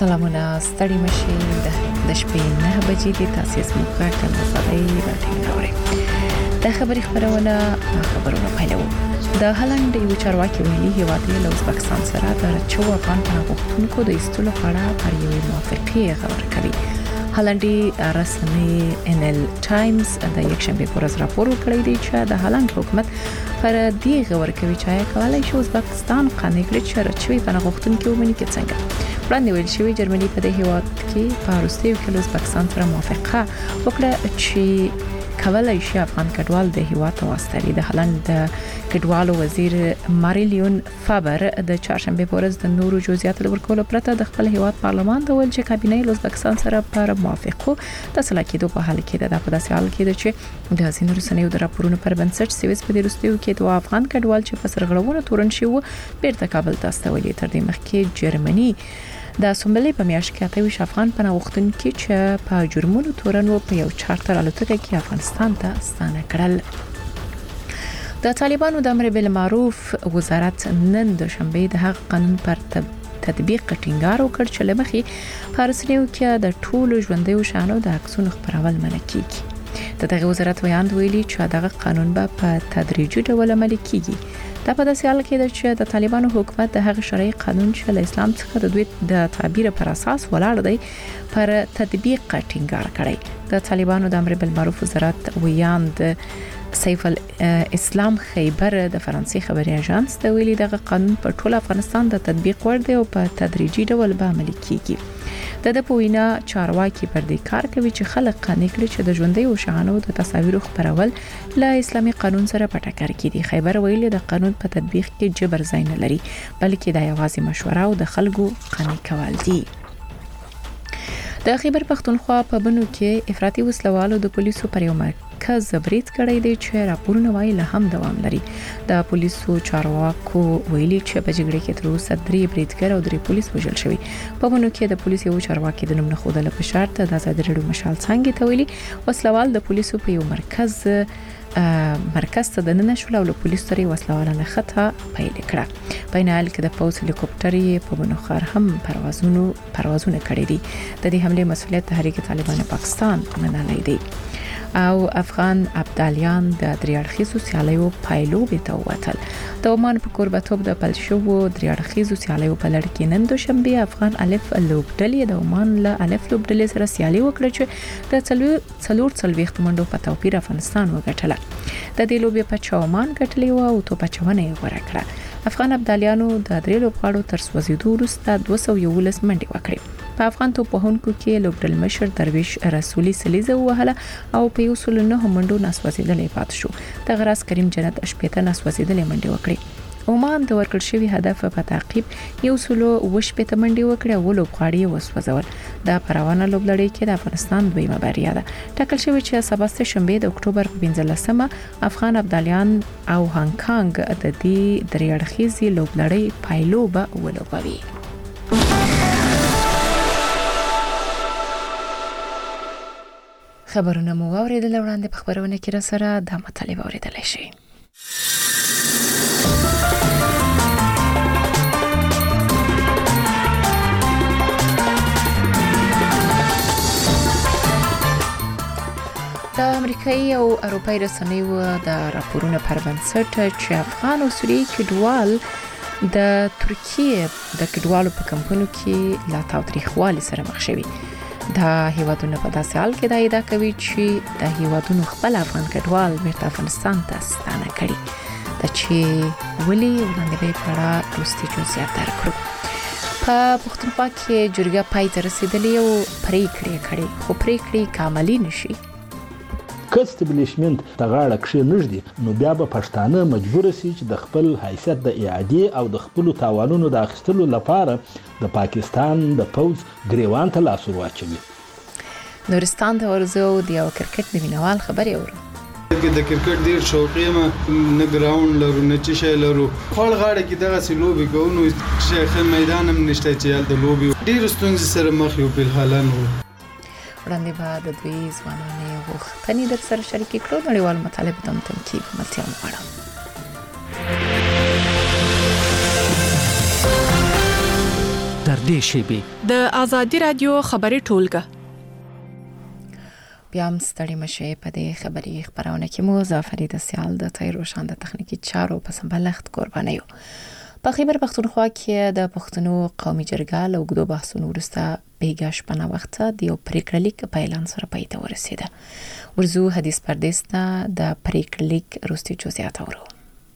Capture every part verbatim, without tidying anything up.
سلامونه ستړي مشي د شپې نه بجې د تاسیس موقع کله صداي راټینګوري د خبري خبرونه خبرونه پیلو د هالند یو چارواکي ویلي هیوادي له ازبکستان سره د چو افغان پناهغښتونکو د ایستلو په اړه پر یوې موافقې خبرې کوي. هالندي رسنۍ ان ال ټایمز د یکشنبه پر ورځ راپور ورکړی دی چې د هالند حکومت پر دې خبر کوي چې کولای شي ازبکستان قانوني کړي چې رچوي پناهغښتونکو ومني کې څنګه وړاندې ویل شوی جرمني په دې هیواد کې په روسیې کې ازبکستان سره موافقه وکړه چې کولای شي افغان کډوال د هیواد واستري. د هالند کډوالو وزیر ماریلیون فابر د چهارشنبه په ورځ د نورو جزئیات ورکول پرته د خپل هیواد پارلمان ته ویل چې کابینه ازبکستان سره پر موافقه تسلا کېدو په حال کې ده. په داسې حال کې ده چې د ځینو رسنیو د راپورونو پر بنسټ سویس په دې روسیو کې دوه افغان کډوال چې په سرغړونو تورن شي وو بیرته کابل ته استولي. تر دې مخکې جرمني د سومبلې په میاشت کې اتوي افغان پناهغښتونکو چې په جرمونو تورنو په یو چارتر الوتکه کې افغانستان ته ستانه کړل. د طالبانو د امر بالمعروف وزارت نن د شنبه د حق قانون پر تطبیق ټینګار وکړ چې لمخې پارسنیو کې د ټولو ژوندۍ شانو د عکسونو خبرول منع کیږي. دغه وزارت ویاند ویلي چې دغه قانون به په تدریجي ډول عملي کیږي. دا په داسې حال کې ده چې د طالبانو حکومت د هغه شرعي قانون چې له اسلام څخه د دوی د تعبیر پر اساس ولاړ دی پر تطبیق ټینګار کړی. د طالبانو د امر بالمعروف وزارت ویاند سیف الاسلام خیبر د فرانسې خبري اژانس ته ویلي دغه قانون په ټول افغانستان د تطبیق وړ دی او په تدریجي ډول به عملي کیږي. د د پوینا چارواکي پر دې کار کوي چې خلک قانې کړي چې د ژوندۍ او شانو د تصاویر خبرول له اسلامي قانون سره په ټکر کې دي. خیبر ویلي د قانون په تطبیق کې جبر ځای نه لري بلکې د یوازې مشوره او د خلکو قانې کول دي. د خیبر پختونخوا په بنو کې افراطي وسلوالو د پولیسو پر یو مرکز برید کړی دی چې راپورونه وايي له هم دوام لري. د پولیسو چارواکو ویلي چې په جګړه کې تر اوسه درې بریدګر او درې پولیس وژل شوي. په بنو کې د پولیسو یو چارواکي د نوم نه خوده په شرط د آزاد رډیو مشال څنګه ته ویلي وسلوال د پولیسو په یو مرکز مرکز ته د نن شول او پولیسو سره وسلوالانه خطا پیل کړه. په نهال کې د پولیس هلیکوپټر په بنو خار هم پروازونو پروازونه کړی دي. د دې حمله مسؤلیت تحریک طالبان پاکستان منلای دی او افغان ابدالیان د دریاړخیزو سیالیو پایلو به ته وتل. د عمان په قربتوب د پلشو دریاړخیزو سیالیو په لړ کې نن دوشنبه افغان الف لوبډلې د عمان له الف لوبډلې سره سیالي وکړه چې د څلور څلويخت منډو په توپیر افغانستان وګټله. د دې لوبې په چومان ګټلې و او تو په چونه یې غوړه کړه. افغان ابدالیانو د درې لوبغاړو تر سوځیدو وروسته دوه سوه یولس منډې وکړې. په افغان توپوهونکو کې لوبډل مشر درویش رسولي سلیزه وهله او په یو سل نه منډو نسوځیدلې پات شو. د غراس کریم جنت اشپېته نسوځیدلې منډې وکړې. عمان د ورکړ شوی هدف په تعقیب یو سلو وشپېته منډې وکړې او لوبغاړي وسوځول. دا پروانه لوبلړۍ کې د افغانستان دویمه بریا ده. ټاکل شوی چې سبا سه شنبه د اکتوبر په پنځلسمه افغان ابدالیان او هانګ کانګ د دې دریاړخیزي لوبلړۍ پایلو به ولوبوي. خبرونه مو اوریدل وړاندې په خبرونه کې را سره د مطالبه اوریدل شي. د امریکایي او اروپایي رسنیو د راپورونو پر بنسټ چې افغان او سوریې کډوال د ترکیه د کډوالو په کمپونو کې لا تاوتریخوالي سره مخ شوي. دا هیوادونه په داسې حال کې دا ادعا کوي چې د هیوادونو خپل افغان کډوال بیرته افغانستان ته ستانه کړي. دا چې ولې وړاندې به په اړه وروستي جزئیات درکړو. په پښتونخوا کې جرګه پای ته رسیدلې او پریکړې کړې خو پریکړې کاملي نشي. که استبلیشمنت د غاړه کښې نږدي نو بیا به پښتانه مجبور شي چې د خپل حیثیت د اعادې او د خپل تاوانونو د اخیستلو لپاره د پاکستان د پوز ګریوان ته لاس ور واچوي. نورستان ته ورځو د یو کرکټ مینوال خبرې اورو. د کرکټ ډیر شوقي ما نه ګراوند لرو نه چې شي لرو خپل غاړه کې دغه سلوبي کوو شیخ میدان هم نشته چې د لوبي ډیر ستونزې سره مخ یو په حالان وو. وړاندې به د دوی ځوانانې غوښتنې در سره شریکې کړو. نړیوال مطالب ته تنقید ملتیا وغواړم. در نږدې شي. د آزادي رادیو خبري ټولګه بیا هم ستړي مشه په دې خبري خبرونه کې مو ظفري د سیال د تیر روشان د تخنیکی چارو په سمبلښت قرباني یو. په خیبر پختونخوا کې د پښتنو قومي جرګه له اوږدو بحثونو وروسته بیګا شپه وخت د یو پریکړه لیک په اعلان سره پای ته ورسیده. ورزو حدیث پردیسته د پریکړه لیک وروستي جزئیات اورو.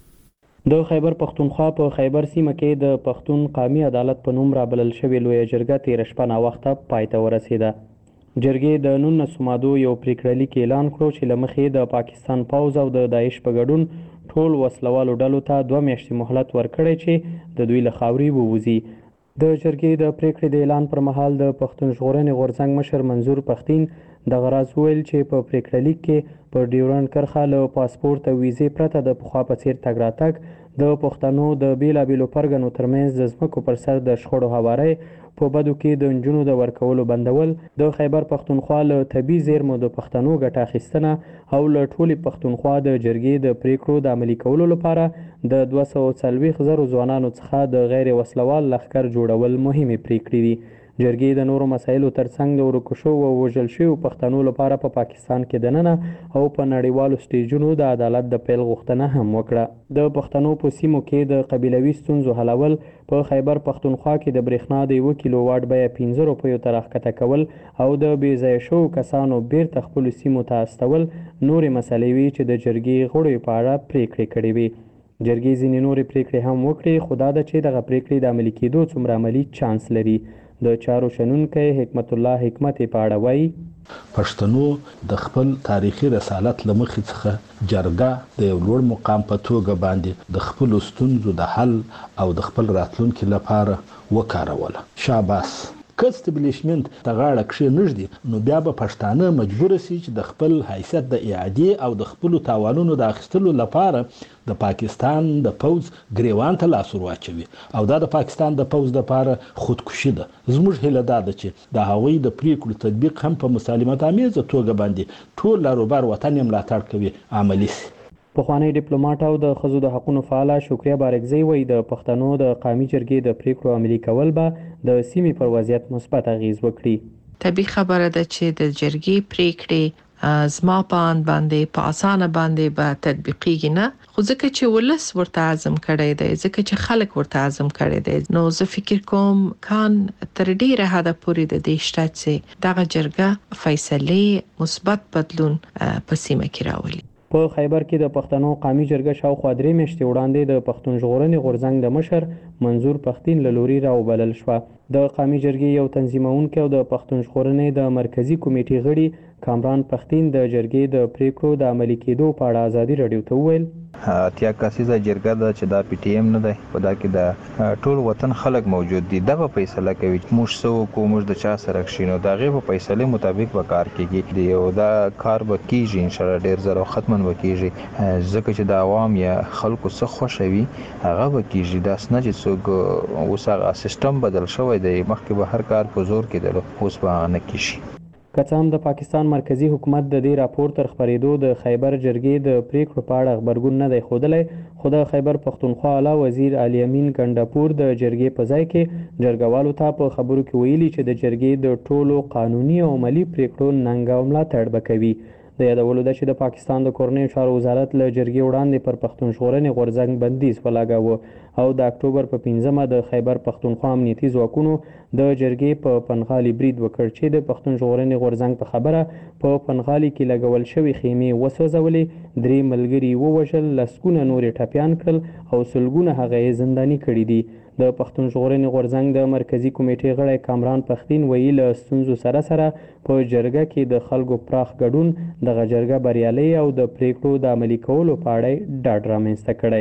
د خیبر پختونخوا په خیبر سیمه کې د پښتون قومي عدالت په نوم رابلل شوې لویه جرګه تیر شپه نا وخته پای ته ورسیده. جرګې د نولس مادو یو پریکړه لیک اعلان کړو چې لمخې د پاکستان پوځ او د داعش په ګډون ټول وسلوالو ډلو ته دوه میاشتې مهلت ورکړی چې د دوی له خاورې ووځي. د جرګې د پریکړې د اعلان پر مهال د پښتون ژغورنې غورځنګ مشر منظور پښتين د غراز ویل چې په پریکړه لیک کې پر ډیورنډ کرښه له پاسپورت او ویزې پرته د پخوا په څیر تګ راتګ د پښتنو د بیلابیلو پرګنو ترمنځ د ځمکو پر سر د شخړو هواری په بدو کې د نجونو د ورکولو بندول، د خیبر پختونخوا له طبي زیرمو د پښتنو ګټه اخیستنه او له ټولې پختونخوا د جرګې د پریکړو د عملي کولو لپاره د دوه سوه څلوېښت زرو ځوانانو څخه د غیر وسلوال لښکر جوړول مهمې پریکړې دي. جرګې د نورو مسایلو ترڅنګ د ورکو شوو او وژل شویو پښتنو لپاره په پا پاکستان کې دننه او په نړیوالو سټیجونو د عدالت د پیل غوښتنه هم وکړه. د پښتنو په سیمو کې د قبیلوي ستونزو حلول، په خیبر پختونخوا کې د برېښنا د یو کیلو واټ بیه پنځه روپیو ته راښکته کول او د بې ځایه شوو کسانو بیرته خپلو سیمو ته استول نورې مسلې وي چې د جرګې غړو په اړه پریکړې کړې وي. جرګې ځینې نورې پریکړې هم وکړې، خو دا ده چې دغه پریکړې د عملي کېدو څومره عملي چانس لري. د چارو شنونکی حکمت الله حکمت په اړه وایي پښتنو د خپل تاریخي رسالت له مخې څخه جرګه د یو لوړ مقام په توګه باندې د خپل ستونزو د حل او د خپل راتلونکي لپاره وکاروله. شاباس. که استبلیشمنت ته غاړه کښېنږدي نو بیا به پښتانه مجبور سي چې د خپل حیثیت د اعادې او د خپلو تاوانونو د اخیستلو لپاره د پاکستان د پوځ ګریوان ته لاس ور واچوي او دا د پاکستان د پوځ لپاره خودکشي ده. زموږ هیله دا ده چې د هغوی د پریکړو تطبیق هم په مسالمت آمیزه توګه باندې ټول لاروبار وطن یې ملاتړ کوي عملي سي. پخوانی ډیپلوماټ او د ښځو د حقوقو فعاله شکریه بارکزی وایي د پښتنو د قومي جرګې د پریکړو عملي کول به د سیمې پر وضعیت مثبت اغیز وکړي. طبیعي خبره ده چې د جرګې پریکړې زما په اند باندې په اسانه باندې به تطبیقیږي نه، خو ځکه چې ولس ورته عزم کړی دی، ځکه چې خلک ورته عزم کړی دی، نو زه فکر کوم کان تر ډیره حده پورې د دې شته چې دغه جرګه فیصله مثبت بدلون په سیمه کې راولي. په خیبر کې د پښتنو قومي جرګه شاوخوا درې میاشتې وړاندې د پښتون ژغورنې غورځنګ د مشر منظور پښتين له لوري راوبلل شوه. د قومي جرګې یو تنظیمونکی او د پښتون ژغورنې د مرکزی کمیټې غړي کامران پښتين د جرګې د پریکړو د عملي کېدو په اړه آزادي رادیو ته وویل اتیا کسیزه جرګه ده چې دا پی ټی ایم نه ده، په دا کې د ټول وطن خلک موجود دي. دا به فیصله کوي موږ سو کو موږ د چا سره کښینو دا غي په فیصله مطابق به کار کیږي او دا کار به کیږي ان شاء الله ډیر زره ختمن به کیږي ځکه چې د عوام یا خلکو څخه خوشوي هغه به کیږي. دا سن چې څوک اوسه سیستم بدل شوی دی مخکې به هر کار په زور کېدل اوس به نه کیږي. که څه هم د پاکستان مرکزی حکومت د دې راپور تر خبرېدو د خیبر جرګې د پریکړو په اړه خبرګون نه دی ښودلی، خو د خیبر پختونخوا اعلی وزیر علي امین ګنډاپور د جرګې په ځای کې جرګوالو ته په خبرو کې ویلي چې د جرګې د ټولو قانوني او عملي پریکړو ننګ او ملاتړ به کوي. د یادولو ده چې د پاکستان د کورنیو چارو وزارت له جرګې وړاندې پر پښتون ژغورنې غورځنګ بندیز ولګاوه او د اکتوبر په پنځمه د خیبر پختونخوا امنیتي ځواکونو د جرګې په پنغالي برید وکړ چې د پښتون ژغورنې غورځنګ په خبره په پنغالي کې لګول شوی خیمې وسوځولې، درې ملګري ووژل، لسګونه نورې ټپیان کړل او سلګونه هغه یې زنداني کړي دي. د پښتون ژغورنې غورځنګ د مرکزی کمیټې غړی کامران پښتين ویلي له ستونزو سره سره په جرګه کې د خلکو پراخ ګډون دغه جرګه بریالۍ او د پریکړو د عملي کولو په اړه ډاډ رامنځته کړی.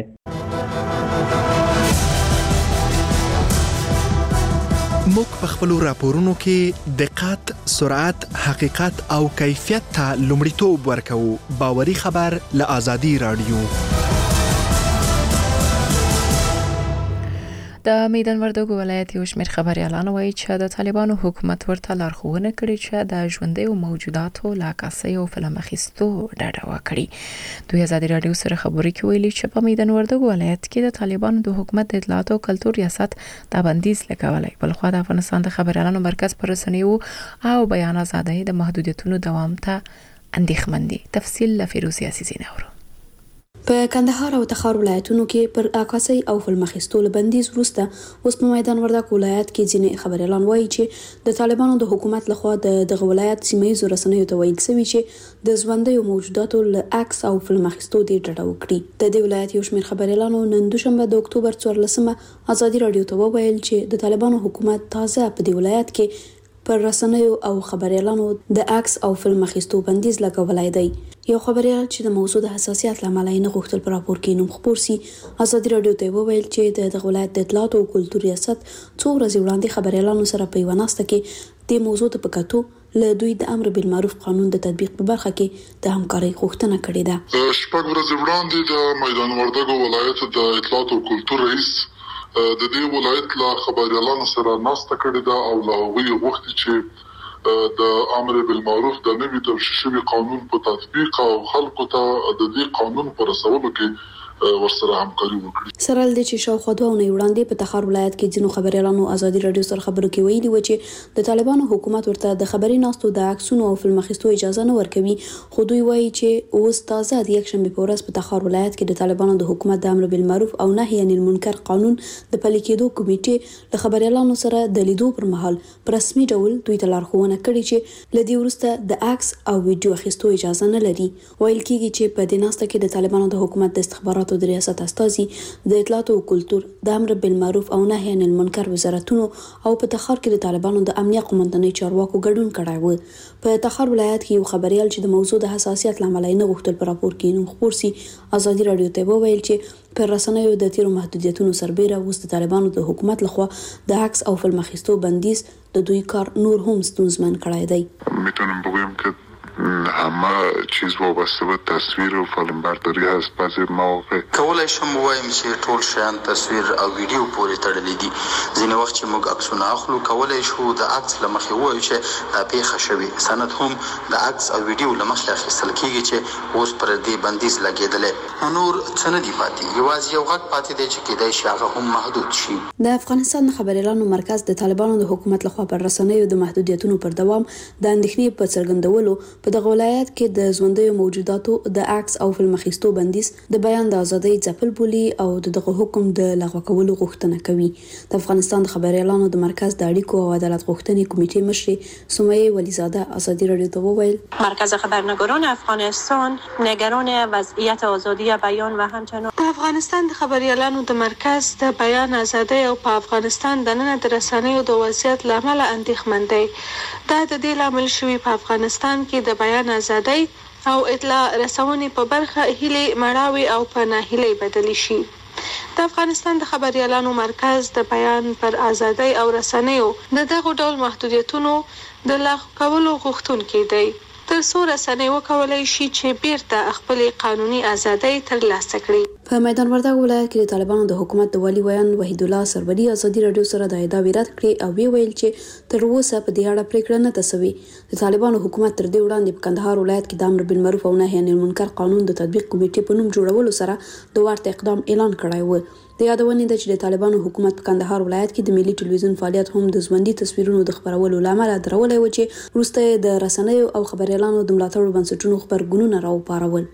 موږ په خپلو راپورونو کې دقت، سرعت، حقیقت او کیفیت ته لومړیتوب ورکوو. باوري خبر له آزادي رادیو. د میدان وردګو ولایت یو شمېر خبريالان وایي چې د طالبانو حکومت ورته لارښوونه کړې چې د ژوندیو موجوداتو له عکاسۍ او فلم اخیستو ډډه وکړي. دوی ازادي راډیو سره خبرې کې ویلي چې په میدان وردګو ولایت کې د طالبانو د حکومت د اطلاعات او کلتور ریاست د بندیز لګولای، بلخو د افغانستان د خبريالانو مرکز پر رسنیو او بیان ازادۍ د محدودیتونو دوام ته اندېښمن دي. تفصیل له فیروزي عزیزی نورو. په کندهار او تخار ولایتونو کې پر عکاسۍ او فلم اخیستو بندیز وروسته اوس په میدان وردګو ولایت کې ځینې خبريالان وایي چې د طالبانو د حکومت لخوا د دغه ولایت سیمه‌یزو رسنیو ته ویل شوی چې د ژوندیو موجوداتو له عکس او فلم اخیستو د ډډه وکړي. د دې ولایت یو شمېر خبريالانو نن دوشنبه د اکتوبر څوارلسمه ازادي راډیو ته وویل چې د طالبانو حکومت تازه په دې ولایت کې پر رسنیو او خبريالانو د عکس او فلم اخیستو بندیز لګولای دی. یو خبريال چې د موضوع د حساسیت لامل نه غوښتل پر راپور کې نوم خبر سي، ازادي راډیو ته وویل چې د ولایت د اطلاعات او کلتور ریاست څو ورځې وړاندې خبريالانو سره په یوه ناسته کې د موضوع په کتو له دوی د امر بالمعروف قانون د تطبیق په برخه کې د همکارۍ غوښتنه کړې ده. شپږ ورځې وړاندې د میدان وردګو ولایت د اطلاعات او کلتور رئیس د دې ولایت له خبريالانو سره ناسته کړې ده او له هغوی غوښتي چې د امر بالمعروف د نوي توشیح شوی قانون په تطبیق او خلکو ته د دې قانون پر رسولو کې ورسره همکاري وکړي. سره ل دې چې شاوخوا دوه اونۍ وړاندې په تخار ولایت کې ځینو خبريالانو ازادي راډیو سره خبرو کې ویلي و چې د طالبانو حکومت ورته د خبري ناستو د عکسونو او فلم اخیستو اجازه نه ورکوي، خو دوی وایي چې اوس تازه د یک شنبه په ورځ په تخار ولایت کې د طالبانو د حکومت د امر بالمعروف او نهي عن المنکر قانون د پلي کېدو کمیټې له خبريالانو سره د لیدو پر مهال په رسمي ډول دوی ته لارښوونه کړې چې لدی ورسته د عکس او ویډیو اخیستو اجازه نه لري. ویل کېږي چې په دې ناسته کې د طالبانو د حکومت د استخباراتو د ریاست استازي، د اطلاعات او کلتور، د امر بالمعروف او نهي عن المنکر وزارتونو او په تخار کې د طالبانو د امنیه قومندانۍ چارواکو ګډون کړی و. په تخار ولایت کې یو خبريال چې د موضوع د حساسیت لامل نه غوښتل پر راپور کې نوم خبر سي، ازادي راډیو ته وویل چې پر رسنیو د تیرو محدودیتونو سربېره اوس د طالبانو د حکومت لخوا د عکس او فلم اخیستو بندیز د دوی کار نور هم ستونزمن کړی دی. میتونم بگویم که همه چیز وابسته به تصویر و فیلم برداری هست. بعضی مواقع کولای شم وایم چې ټول شیان تصویر او ویډیو پورې تړلي دي. ځینې وخت چې موږ عکسونه اخلو کولای شو د عکس لمخې وایو چې دا پیښه شوې، سند هم د عکس او ویډیو لمخې اخیستل کیږي چې اوس پر دې بندیز لګیدلې. نور څه نه دي پاتې، یوازې یو غږ پاتې دی چې کېدای شي هغه هم محدود شي. د افغانستان خبريالانو مرکز د طالبانو د حکومت لخوا پر رسنیو د محدودیتونو پر دوام د اندېښنې په څرګندولو په دغه ولایت کې د ژوندیو موجوداتو د عکس او فلم اخیستو بندیز د بیان د ازادۍ ځپل بولي او دغه حکم د لغوه کولو غوښتنه کوي. د افغانستان د خبريالانو د مرکز د اړیکو او عدالت غوښتنې کمیټې مشر سمیه ولیزاده ازادي راډیو ته وویل مرکز خبرنگاران افغانستان نگران وضعیت آزادی بیان و همچنان د افغانستان د خبريالانو د مرکز د بیان ازادۍ او په افغانستان د نن د رسنیو د وضعیت لامل اندېښمن دی. دا د دې لامل شوی په افغانستان کې د بیان ازادۍ او اطلاع رسونې په برخه هیلې مړاوي او په ناهیلۍ بدلی شي. د افغانستان د خبريالانو مرکز د بیان پر ازادۍ او رسنیو د دغه ډول محدودیتونو د لغوه کولو غوښتونکی دی، تر څو رسنۍ وکولای شي چې بیرته خپل قانوني ازادۍ ترلاسه کړي. په میدان وردګو ولایت کې د طالبانو د حکومت د والی ویان وحید الله سروري ازادي راډیو سره د ادعا رد کړې او وی ویل چې تر اوسه په دې اړه پریکړه نه تسوي. د طالبانو حکومت تر دې وړاندې په کندهار ولایت کې د امر بالمعروف او نهي عن المنکر قانون د تطبیق کمیټې په نوم جوړولو سره د ورته اقدام اعلان کړی و. د یادونې ده چې د طالبانو حکومت په کندهار ولایت کې د ملي ټلویزیون فعالیت هم د ژوندۍ تصویرونو د خبرولو لامل درولای و چې وروسته د رسنیو او خبريالانو د ملاتړ بنسټونو خبرګونونه راوپارول.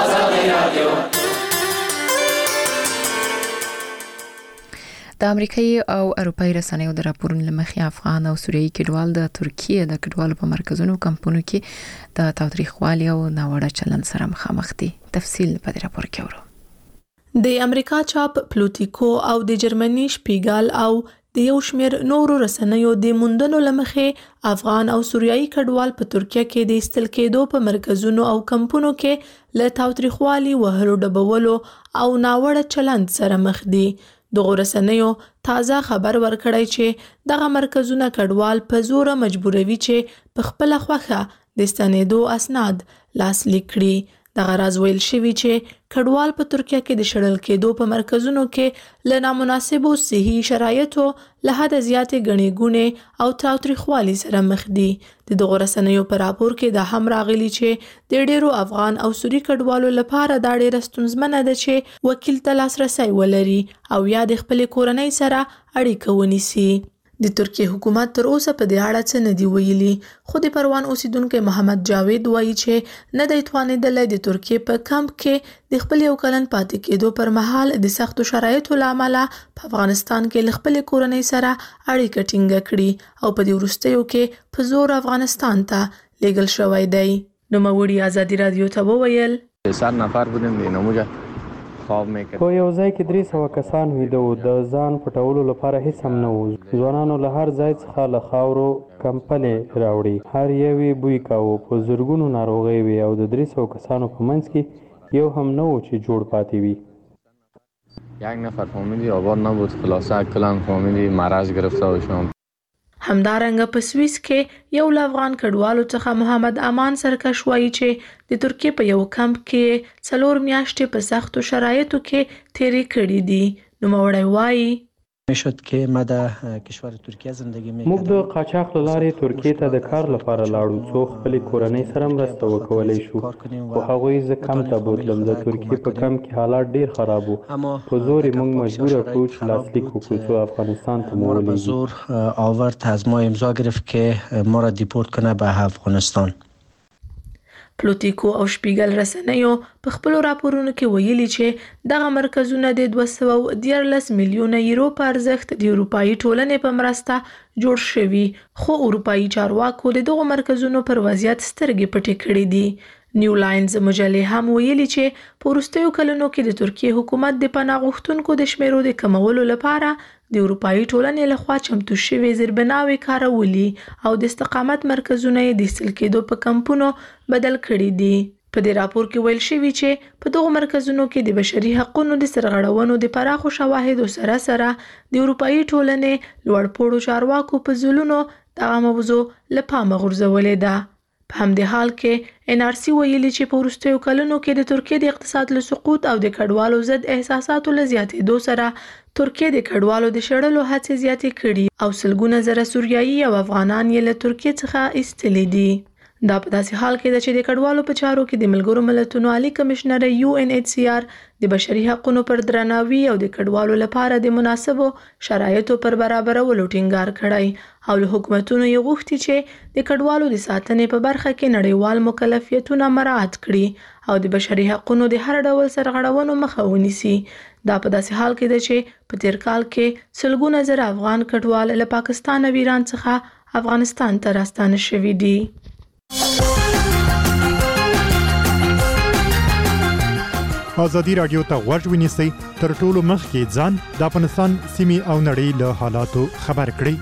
د امریکایي او اروپایي رسنیو د راپورونو لمخې افغان او سوریایي کډوال د ترکیه د کډوالو په مرکزونو کمپونو کې د تاوتریخوالي او ناوړه چلند سره مخامخ دي. تفصیل په دې راپور کې ورو. د امریکا چاپ پلوتیکو او د جرمني شپیګل او د یو شمېر نورو رسنیو د موندنو لمخې افغان او سوریایي کډوال په ترکیه کې د استل کېدو په مرکزونو او کمپونو کې له تاوتریخوالي وهلو ډبولو او ناوړه چلند سره مخ دي. دغه رسنیو تازه خبر ورکړی چې دغه مرکزونه کډوال په زوره مجبوروي چې په خپل خوخه د ستنېدو اسناد لاسلیک کړي. دغه راز ویل شوی چې کډوال په ترکیه کې د شړل کېدو په مرکزونو کې له نامناسبو صحي شرایطو له حد زیاتې ګڼې ګوڼې او تاوتریخوالي سره مخ دي. د دغو رسنیو په راپور کې دا هم راغلي چې د ډیرو افغان او سوري کډوالو لپاره دا ډیره ستونزمنه ده چې وکیل ته لاسرسی ولري او یا د خپلې کورنۍ سره اړیکه ونیسي. د ترکیه حکومت تر اوسه په دې اړه څه نه دی ویلي، خو د پروان اوسیدونکو محمد جاوید وایي چې نه دی توانېدلی د ترکیه په کمپ کې د خپل یو کلن پاتې کېدو پر مهال د سختو شرایطو له امله په افغانستان کې له خپلې کورنۍ سره اړیکه ټینګه کړي او په دې وروستیو کې په زور افغانستان ته لیږل شوی دی. نوموړي ازادي رادیو ته وویل صد نفر بودیم دیناموجا په یو ځای کې درې سوه کسان ویده وو. د ځان پټولو لپاره هیڅ هم نه وو. ځوانانو له هر ځای څخه له خاورو کمپلې راوړي، هر یو یې بوی کاوه. په زرګونو ناروغۍ وې او د درې سوه کسانو په منځ کې یو هم نه و چې جوړ پاتې وي. یک نفر فامیلی آباد نبود، خلاصه کلان فامیلی مرض گرفته باشم. همدارنګه په سویس کې یو له افغان کډوالو څخه محمد امان سرکش وایي چې د ترکیه په یو کمپ کې څلور میاشتې په سختو شرایطو کې تیرې کړې دي. نوموړی وایي میشد که ما در کشور ترکیه زندگی میکردم. موږ د قاچاق له لارې ترکیې ته د کار لپاره لاړو څو خپلې کورنۍ سره مرسته وکولی شو، خو هغوی زه کم ته بوتلم. د ترکیې په کم کې حالات ډیر خراب وو. په زور یې موږ مجبوره کړو چې لاسلیک وکړو څو افغانستان ته مو به زور آورد از ما امضا گرفت که ما را دیپورت کنه به افغانستان. پلوتیکو او شپیګل رسنیو په خپل راپورونو کې ویلي چې دغه مرکزونه د دوه سوه دیارلس میلیونه یورو په ارزښت د اروپایي ټولنې په مرسته جوړ شوي، خو اروپایي چارواکو د دغو مرکزونو پر وضعیت سترګې پټې کړې دي. نیو لاینز مجلې هم ویلي چې په وروستیو کلونو کې د ترکیه حکومت د پناه غوښتونکو د شمیرو د کمولو لپاره د اروپایي ټولنې لخوا چمتو شوي زیربناوې کارولي او د استقامت مرکزونه یې د ایستل کېدو په کمپونو بدل کړي دي. په دې راپور کې ویل شوي چې په دغو مرکزونو کې د بشري حقونو د سرغړونو د پراخو شواهدو سره سره د اروپایي ټولنې لوړپوړو چارواکو په ځلونو دغه موضوع له پامه غورځولې ده. په همدې حال کې ان آر سی ویلي چې په وروستیو کلونو کې د ترکیه د اقتصاد له سقوط او د کډوالو ضد احساساتو له زیاتېدو سره ترکیه د کډوالو د شړلو هڅې زیاتې کړي او سلګونه زره سوریایي او افغانان یې له ترکیې څخه ایستلي دي. دا په داسې حال کې ده چې د کډوالو په چارو کې د ملګرو ملتونو عالی کمشنر یو ان ایچ سی آر د بشري حقوقو پر درناوي او د کډوالو لپاره د مناسبو شرایطو پر برابرولو ټینګار کړی او له حکومتونو یې غوښتي چې د کډوالو د ساتنې په برخه کې نړیوال مکلفیتونه مراعات کړي او د بشري حقوقو د هر ډول سرغړونو مخه ونیسي. دا په داسې حال کې ده چې په تیر کال کې سلګونه زره افغان کډوال له پاکستان او ایران څخه افغانستان ته راستانه شوي دي. ازادي راډیو ته غوږ ونیسئ، تر ټولو مخکې ځان د افغانستان سیمې او نړۍ له حالاتو خبر کړئ.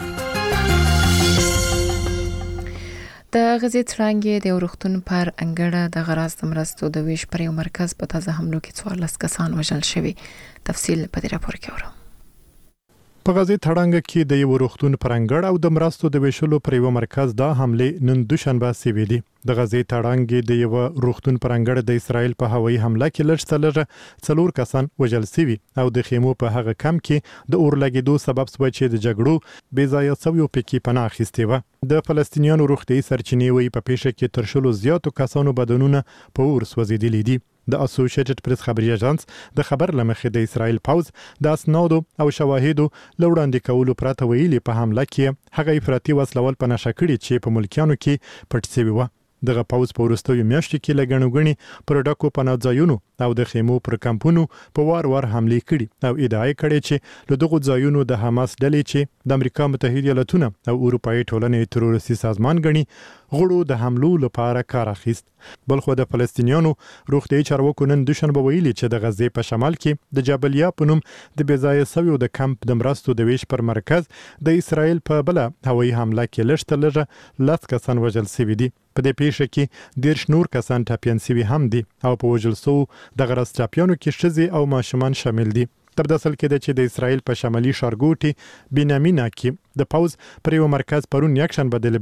د غزې څړانګې د روغتون پر انګړه د غراس د مرستو د ویش پر یو مرکز په تازه حملو کې څوارلس کسان وژل شوي. تفصیل په دې راپور کې اورو. په غزې څړانګه کې د یو روغتون پر انګړ او د مرستو د ویشلو پر یو مرکز دا حمله نن دوشنبه سوي دي. د غزې څړانګې د یو روغتون پر انګړ د اسرائیل په هوایي حمله کې لږ څه لږه څلور کسان وژل شوي او د خیمو په هغه کم کې د اور لګېدو سبب شوی چې د جګړو بې ځایه شویو پکې پناه اخیستې وه. د فلسطینیانو روغتیایي سرچینې وایي په پیښه کې تر شلو زیاتو کسانو بدنونه په اور سوځېدلي دي. د اسوسییټډ پریس خبري اژانس د خبر لمخې د اسرائیل پوز د اسنادو او شواهدو لوړاندې کولو پرته ویلي په حمله کې هغه افراطي وسلوال په نشه کړي چې په ملکیانو کې پټ شوی و. دغه پوز په وروستیو میاشتو کې لګڼو غني پر ډکو پناه ځایونو او د خیمو پر کمپونو په وار وار حمله کړي او ادعا کړې چې له دغو ځایونو د حماس ډلې چې د امریکا متحده ایالاتونو او اروپایي ټولنې تروریستي سازمان غني غړو د حملو لپاره کار اخیست. بلخو د فلسطینیانو روغتیایي چارواکو نن دوشنبه ویلي چې د غزې په شمال کې د جبلیا په نوم د بېځایه شویو د کمپ د مرستو د ویش پر مرکز د اسرائیل په بل هوایي حمله کې لږ تر لږه لس کسان وژل شوي دي. په دې پیښه کې ډېر نور کسان ټاپیان شوي هم دي او په وژل شوو د غرض ټاپیانو کې ښځې او ماشومان شامل دي. تر دې اصل کې د چې د اسرائیل په شمالي ښارګوټي بنیامین کې د پوز پر یو مرکز پرون یکشنبه د لبنان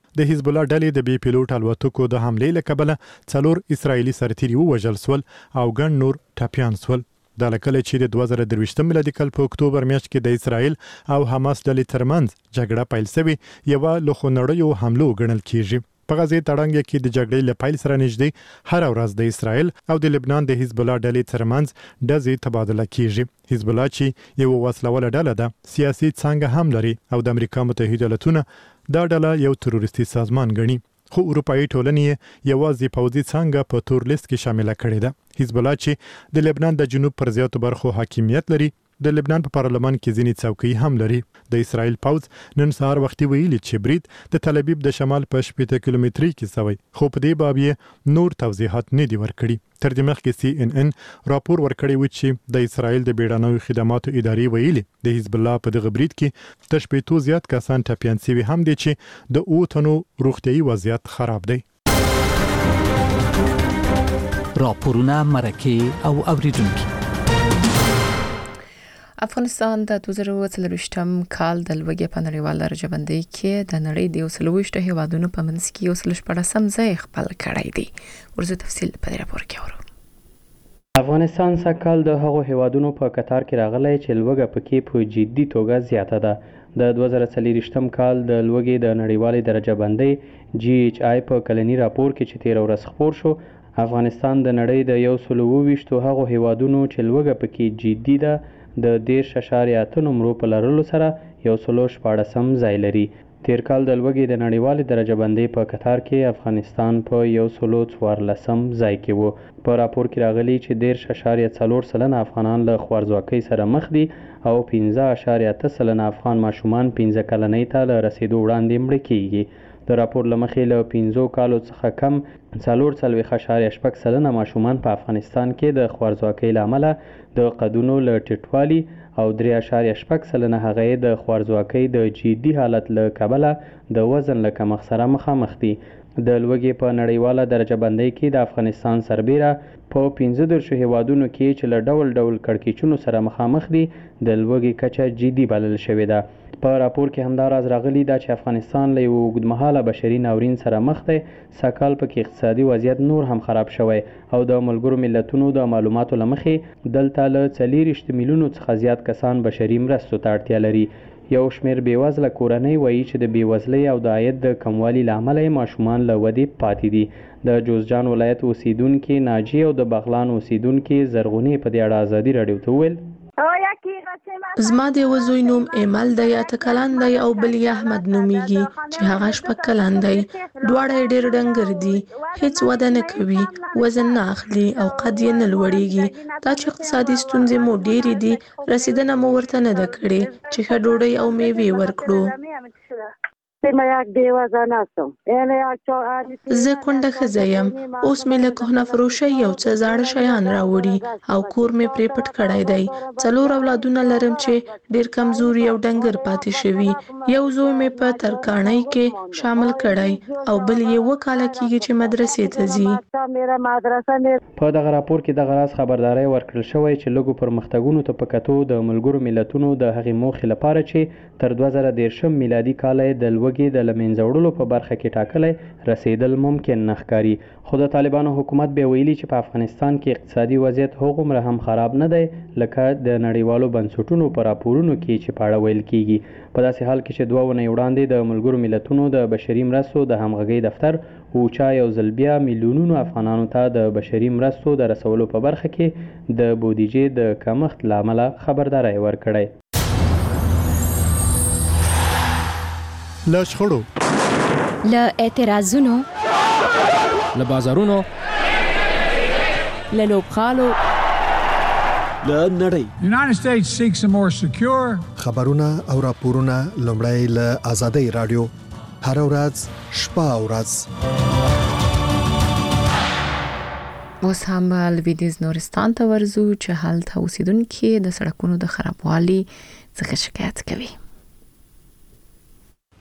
د حزب الله ډلې د بي پیلوټ الوتکو د حملې له کبله څلور اسرایلی سرتیري ووژل سول او ګڼ نور ټپیان سول. دا لکه چې د دوه زره درویشتم میلادي کال په اکتوبر میاشت کې د اسرایل او حماس ډلې ترمنځ جګړه پیل شوې یوه له خونړیو حملو ګڼل کیږي. په غزې تړنګ کې د جګړې له پیل سره نږدې هر ورځ د اسرایل او د لبنان د حزب الله ډلې ترمنځ ډزې تبادله کیږي. حزب الله چې یو وسلواله ډله ده سیاسي څانګه هم لري او د امریکا متحده ایالاتونو دا ډله یو تروریستي سازمان ګڼي، خو اروپאי ټولنې یوازې پوځي څانګه په تور لیست کې شامله کړې ده. حزب الله چې د لبنان د جنوب پر زیاتو برخو حاکمیت لري د لبنان په پارلمان کې ځینې څوکۍ هم لري. د اسرایل پوځ نن سهار وختي ویلي چې برید د تل ابیب د شمال په شپږ کیلومتري کې سوی، خو په دې باب یې نور توضیحات نه دي ورکړي. تر دې مخکې سی ان ان راپور ورکړی و چې د اسرایل د بیړنیو خدماتو ادارې ویلي د حزب الله په دغه برید کې د شپږ زیات کسان ټپیان شوي هم دي چې د اووه تنو روغتیايي وضعیت خراب دی. راپورونه مرکه او اوریدونکو. افغانستان د دوه زره څلرویشتم کال د لوږې په نړیواله درجه بندۍ کې د نړۍ د یو سل اوویشتو هیوادونو په منځ کې یو سل شپاړسم ځای خپل کړی دی. ورزه تفصیل په دې راپور کې اورو. افغانستان سږ د هغو هیوادونو په کتار کې راغلی چې لوږه پکې په جدي توګه زیاته ده. د دوه زره څلرویشتم کال د لوږې د نړیوالې درجه بندۍ جی ایچ آی په کلنی راپور کې چې تیر ورځ خپور شو، افغانستان د نړۍ د یو سل اوویشتو هغو هیوادونو چې لوږه پکې جدي ده د دیرش اشاریه اته نمرو په لرلو سره یو سل شپاړسم ځای لري. تیر کال د لوږې د نړیوالې درجه بندۍ په کتار کې افغانستان په یو سل څوارلسم ځای کې و. په راپور کې راغلي چې دیرش اشاریه څلور سلنه افغانان له خوارځواکۍ سره مخ دي او پنځه اشاریه اته سلنه افغان ماشومان پنځه کلنۍ ته له رسیدو وړاندې مړه کیږي. د راپور له مخې له پنځو کالو څخه کم څلور څلوېښت اشاریه شپږ سلنه ماشومان په افغانستان کې د خوارځواکۍ له امله د قدونو له ټیټوالي او درې اشاریه شپږ سلنه هغه یې د خوارځواکۍ د جدي حالت له کبله د وزن له کمښت سره مخامخ دي. د لوږې په نړیواله درجه بندۍ کې د افغانستان سربیره په پنځه دېرشو هیوادونو کې چې له ډول ډول کړکېچونو سره مخامخ دي د لوږې کچه جدي بلل شوې ده. په راپور کې همدا راز راغلی دا چې افغانستان له یو اوږدمهاله بشري ناورین سره مخ دی. سږکال پکې اقتصادي وضعیت نور هم خراب شوی او د ملګرو ملتونو د معلوماتو له مخې دلته له څلېرویشت میلیونو څخه زیات کسان بشري مرستو ته اړتیا لري. یو شمېر بېوزله کورنۍ وایي چې د بېوزلۍ او د عاید د کموالي له امله یې ماشومان له ودې پاتې دي. د جوزجان ولایت اوسیدونکي ناجیه او د بغلان اوسیدونکي زرغونې په دې اړه ازادي راډیو ته وویل زما د یو زوی نوم ایمل دی، اته کلن دی او بل یې احمد نومیږي چې هغه شپږ کلن دی. دواړه یې ډېر ډنګر دي، هیڅ وده نه کوي، وزن نه اخلي او قد یې نه لوړیږي. دا چې اقتصادي ستونزې مو ډېرې دي، رسیدنه مو ورته نه ده کړې چې ښه ډوډۍ او میوې ورکړو. زه کونډه ښځه یم، اوس مې له کهنه فروشۍ یو څه زاړه شیان راوړي او کور مې پرې پټ کړی دی. څلور اولادونه لرم چې ډېر کمزوري او ډنګر پاتې شوي. یو زوی مې په ترکاڼۍ کې شامل کړی او بل یې اووه کاله کېږي چې مدرسې ته ځي. په دغه راپور کې دغه راز خبرداری ورکړل شوی چې لږو پرمختګونو ته په کتو د ملګرو ملتونو د هغې موخې لپاره چې تر دوه زره دېرشم میلادي کال یې د لوږې د له منځه وړلو په برخه کې ټاکلی رسیدل ممکن نه ښکاري. خو د طالبانو حکومت بیا ویلي چې په افغانستان کې اقتصادي وضعیت هغومره هم خراب نه دی لکه د نړیوالو بنسټونو په راپورونو کې چې په اړه ویل کیږي. په داسې حال کې چې دوه اونۍ وړاندې د ملګرو ملتونو د بشري مرستو د همغږۍ دفتر اوچا یو ځل بیا میلیونونو افغانانو ته د بشري مرستو د رسولو په برخه کې د بودیجې د کمښت له امله خبرداری ورکړی. له شخړو، له اعتراضونو، له بازارونو، له لوبغالو، له نړۍ. United States seeks a more secure. خبرونه او راپورونه لومړی له آزادۍ رادیو هر ورځ شپه او ورځ. اوس هم لویدیځ نورستان ته ورځو چې هلته اوسیدونکي د سړکونو د خرابوالي څخه شکایت کوي.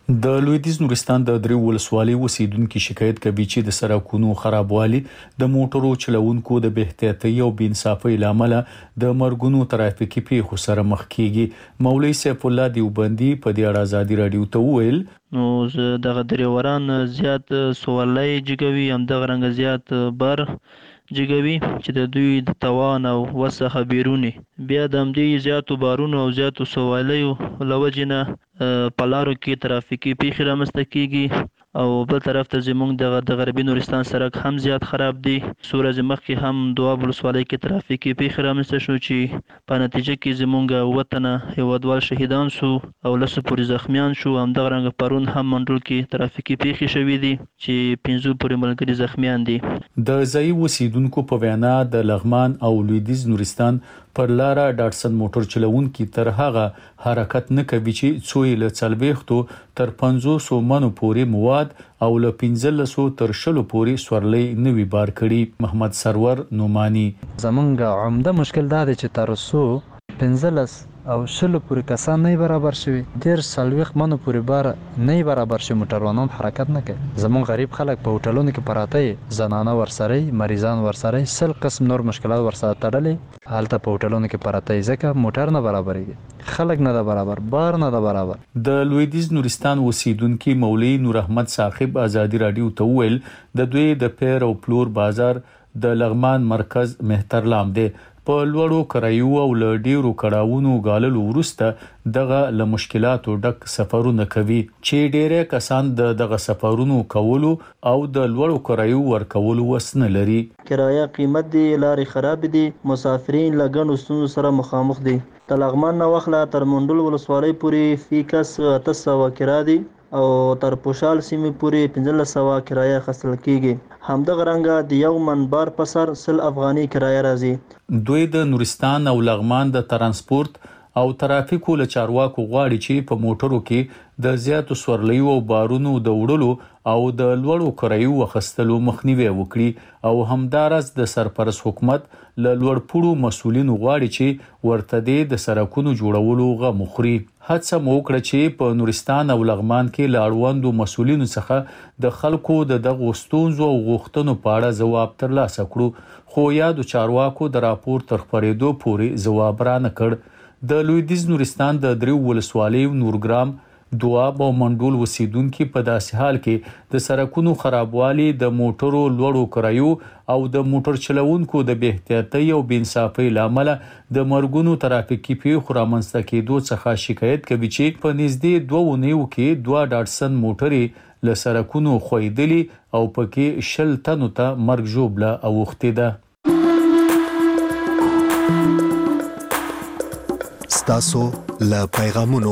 د لویدیز نورستان د درې ولسوالۍ اوسیدونکو شکایت کوي چې د سړکونو خرابوالي د موټرو چلوونکو د بې احتیاطۍ او بې انصافۍ لامل د مرګونو ترافیکي پیښو سره مخ کیږي. مولوی سیف الله دیوبندي په دې اړه ازادي رادیو ته وویل نو دغه ډریوران زیات سوالای جګوي هم دغه رنګ زیات بار جګوي چې د دوی د توان او وسه بیرونی بیا د همدې زیاتو بارونو او زیاتو سوالیو لوجنه په لارو کې ترافیکي پیښې رامنځته کیږي او بل طرف ته زموږ د د غربي نورستان سړک هم زیات خراب دی. سورج مخکې هم دوه ولسوالۍ کې ترافیکي پیښې رامنځته شو چې په نتیجه کې زموږ وطن هیوادوال شهیدان شو او لسو پورې زخمیان شو. همدغه رنګ پرون هم منډول کې ترافیکي پیښې شوې دي چې پنځو پورې ملګري زخمیان دي. د ځای اوسیدونکو په وینا د لغمان او لویدیز نورستان پر لاره ډاټسن موټر چلوونکي تر هغه حرکت نه کوي چې څوی له څلويختو تر پنځوس منو پورې مواد او له پنځلسو تر شلو پورې سورلۍ نوي بار کړي. محمد سرور نومانی زمونږ عمده مشکل دا دی چې تر څو پنځلس او شلو پورې کسان نه برابر شوي ډیر څلويخت منو پورې بار نه برابر شي موټروانان حرکت نه کوي. زمونږ غریب خلک په هوټلونو کې پراته زنانه ورسره مریضان ورسره سل قسم نور مشکلات ورسره تړلې حالت په هوټلونو کې پراته ځکه موټر نه برابرېږي خلک نه برابر بار نه برابر. د لویدیز نورستان اوسیدونکو مولوی نور احمد صاحب ازادي رادیو ته ویل د دوی د پیر او پلور بازار د لغمان مرکز مهترلام دی. په لوړو کرایو او لډیرو کډاوونو غاللو ورسته دغه له مشکلاتو ډک سفرونه کوي چې ډېر کسان د دغه سفرونو کولو او د لوړو کرایو ورکولو وسنه لري. کرایه قیمت دی لارې خراب دي مسافرین لګنو ستونزو سره مخامخ دي. د لغمان نه وخلا تر منډول ولسوالۍ پورې فی کس اته سوه کرا دي او تر پوشال سیمې پورې پنځلس سوه کرایه خصل کیږي. همدغه رنګه د یو من بار په سر سل افغاني کرایه راځي. دوی د نورستان او لغمان د ترانسپورت او ترافیکو له چارواکو غواړي چې په موټرو کې د زیاتو سورلیو او بارونو د وړلو او د لوړو کرایو وخستلو مخنیوي وکړي او همدارس د سرپرست حکومت له لوړپوړو مسولینو غواړي چې ورته د سړکونو جوړولو غو مخري. هڅه مو وکړه چې په نورستان او لغمان کې لاړوندو مسولینو څخه د خلکو د دغه ستونزو او غوښتنو په اړه ځواب ترلاسه کړو خو یادو چارواکو د راپور تر خبرېدو پورې ځواب را نه کړ. د لویدیز نورستان د دریو ولسوالیو نورګرام دواب او منډول وسیدونکو په داسې حال کې د سړکونو خرابوالي د موټرو لوړو کرایو او د موټر چلوونکو د بې احتیاطۍ او بې انصافۍ لامل د مرګونو ترافیکي پیښو رامنځته کېدو څخه شکایت کوي چې په نږدې دوه اونیو کې دوه ډاټسن موټرې له سړکونو خویدلي او پکې شل تنو ته مرګ ژوبله اوښتې ده. ستاسو له پیغامونو.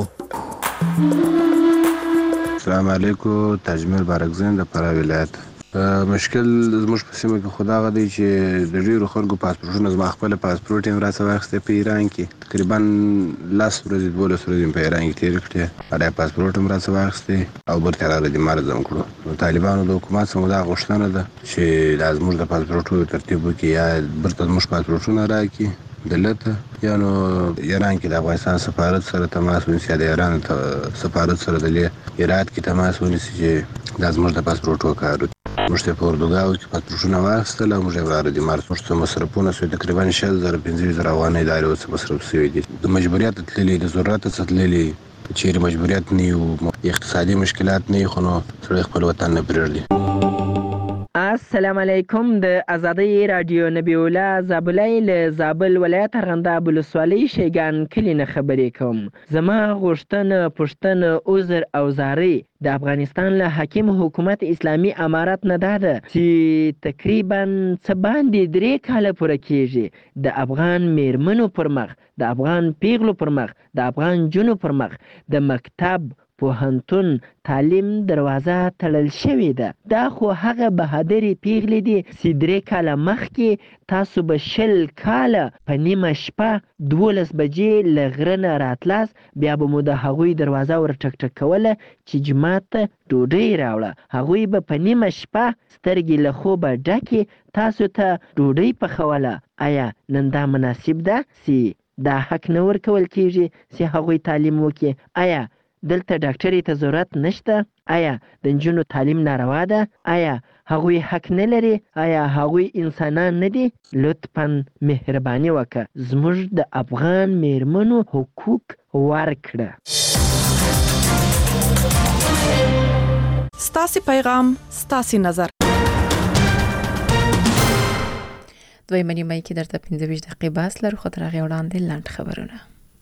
السلام علیکم تجمیل بارکزین د فراه ولایت. مشکل زموږ په سیمه کې خدا غدي چې د ډیرو خلکو پاسپورټونه زما خپل پاسپورټ هم راڅه واخیسته په ایران کې تقریبا لاس ورځې دولس ورځې په ایران کې تیر کړې دا پاسپورټ هم راڅه واخیسته او برته را دي مرزم کړو. طالبانو د حکومت څخه دا غوښتنه ده چې د زموږ د پاسپورټو ترتیب وکړي یا برته زموږ پاسپورټونه راکړي دلته یا نو ایران کې د افغانستان سفارت سره تماس ونیسي د ایران سفارت سره د ایران کې تماس ونیسي چې د زموږ د پاسپورټو کار موږ ته په اردوګاو کې پاسپورټونه واخیستل او موږ یې واره دي مارس موږ ته مصرفونه سوی تقریبا شل زره پنځه زره افغانۍ ادارې اوس مصرف سوي دي. د مجبوریت تللي د ضرورت څخه تللي چیرې مجبوریت نه یو اقتصادي مشکلات نه خو نو سړی خپل وطن نه پرېږدي. السلام علیکم. د ازادۍ رادیو نبی الله زابلای له زابل ولایت ارغنداب ولسوالۍ شیګان کلی نه خبرې کوم. زما غوښتنه پوښتنه عذر او زاری د افغانستان له حاکم حکومت اسلامی امارت نه ده چې تقریبا څه باندې درې کاله پوره کیږي د افغان میرمنو پر مخ د افغان پیغلو پر مخ د افغان جنو پر مخ د مکتب پوهنتون تعلیم دروازه تړل شوې ده. دا خو هغه بهادرې پیغلې دي چې درې کاله مخکې تاسو به شل کاله په نیمه شپه دولس بجې له غره نه راتلاست بیا به مو د هغوی دروازه ور ټک ټک کوله چې جومات ته ډوډۍ راوړه. هغوی به په نیمه شپه سترګې له خوبه ډکې تاسو ته ډوډۍ پخوله. آیا نن دا مناسب ده چې دا حق نه ورکول کیږي چې هغوی تعلیم وکړي؟ آیا دلته ډاکټرې ته ضرورت نشته؟ آیا د نجونو تعلیم ناروا ده؟ آیا هغوی حق نه لري؟ آیا هغوی انسانان نه دي؟ لطفا مهرباني وکړه زموږ د افغان میرمنو حقوق ورکړه. ستاسې پیغام ستاسې نظر. دویمه نیمه کې درته پنځه ویشت دقیقې بحث لرو، خو تر هغې وړاندې لنډ خبرونه.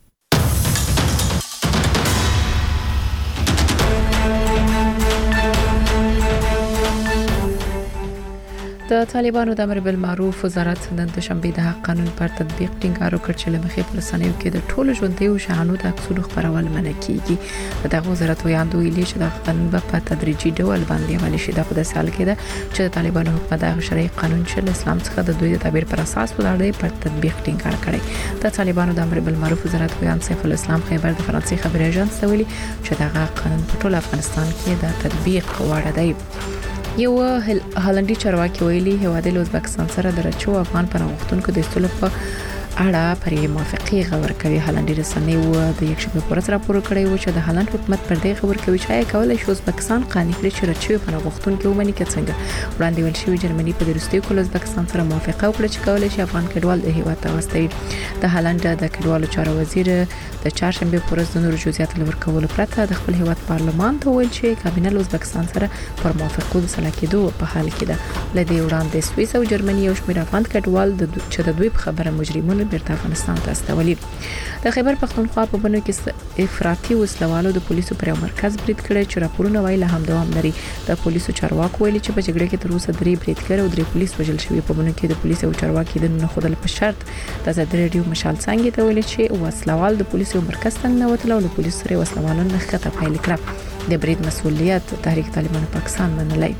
د طالبانو د امر بالمعروف وزارت نن دوشنبه د حق قانون پر تطبیق ټینګار وکړ چې له مخې په رسنیو کې د ټولو ژوندیو شاهانو د عکسونو خپرول منع کیږي. دغه وزارت ویاندو ویلي چې د قانون په تدریجي ډول باندې عملي شي. دا په داسې حال کې ده چې د طالبانو حکومت د شرعي قانون چې له اسلام څخه د دوی د تعبیر پر اساس ولاړ دی پر تطبیق ټینګار کړی. د طالبانو د امر بالمعروف وزارت ویاند سیف الاسلام خیبر د فرانسې خبري اژانس ته ویلي چې دغه قانون په ټول افغانستان کې د تطبیق وړ دی. یو هالندي چارواکي ویلي هیواد له ازبکستان سره د رچو افغان پناهغښتونکو د ایستلو په اړه پر موافقه خبر کوي. هالندي رسنۍ و د یک شنبه پر ورځ راپور کړی و چې د هالند حکومت پر دې خبر کوي چې کولای شي ازبکستان قانوني کړي چې رچو پناهغښتونکو ومني کې څنګه وړاندې ویل شوی جرمني په درستي کول ازبکستان سره موافقه وکړه چې کولای شي افغان کډوال د هیواد ته واستوي. د هالند د کډوالو چارو وزیر د چهارشنبه پر ورځ د نورو جزئیات لور کول پرته د خپل هیواد پارلمان ته ویل چې کابینه له ازبکستان سره پر موافقه د سلا کېدو په حال کې ده. لدې وړاندې سویس او جرمني او شمېر افغان کډوال د چې د دوی په خبره مجرمونو بیرته افغانستان ته استولي. د خیبر پختونخوا په بنو کې افراطي وسلوالو د پولیسو پر یو مرکز برید کړی چې راپورونه وايي له هم دوام لري. د پولیسو چارواکو ویلي چې په جګړه کې تر اوسه درې بریدګر او درې پولیس وژل شوي. په بنو کې د پولیسو چارواکي د نه خودل په شرط د آزادي رادیو مشال څنګه ته ویلي چې وسلوال د پولیسو مرکز څنګه نه وتل او د پولیسو سره وسلوالو نه خطه پیل کړه. د برید مسؤلیت تحریک طالبان پاکستان منلای.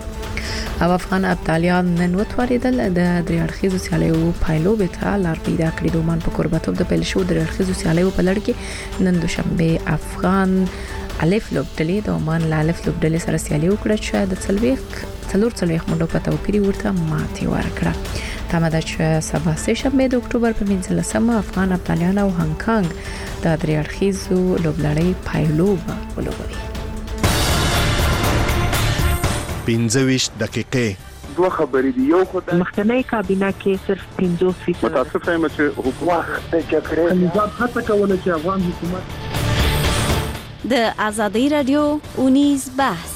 او افغان ابدالیان نن وتوریدل. د درې اړخیزو سیالیو پایلو به لار پیدا کړې. د عمان په کوربتوب د پیل شو درې اړخیزو سیالیو په لړ کې نن دوشنبه افغان الف لوبډلې د عمان له الف لوبډلې سره سیالي وکړه چې د څلوېښت څلور څلوېښت منډو په توپیر ورته ماتې ورکړه. تمه ده چې سبا سه شنبه د اکتوبر په پنځلسمه افغان ابدالیان او هانګ کانګ د درې اړخیزو لوبلړۍ پایلو به ولوبوي. پنځه ویشت دقیقې دوه خبرې دي. یو خو د مخکنی کابینه کې صرف پنځوس فیصد متاسف یم چې حکومت د جګړې نظام هڅه کوله چې افغان حکومت د آزادۍ رادیو اونیز بحث.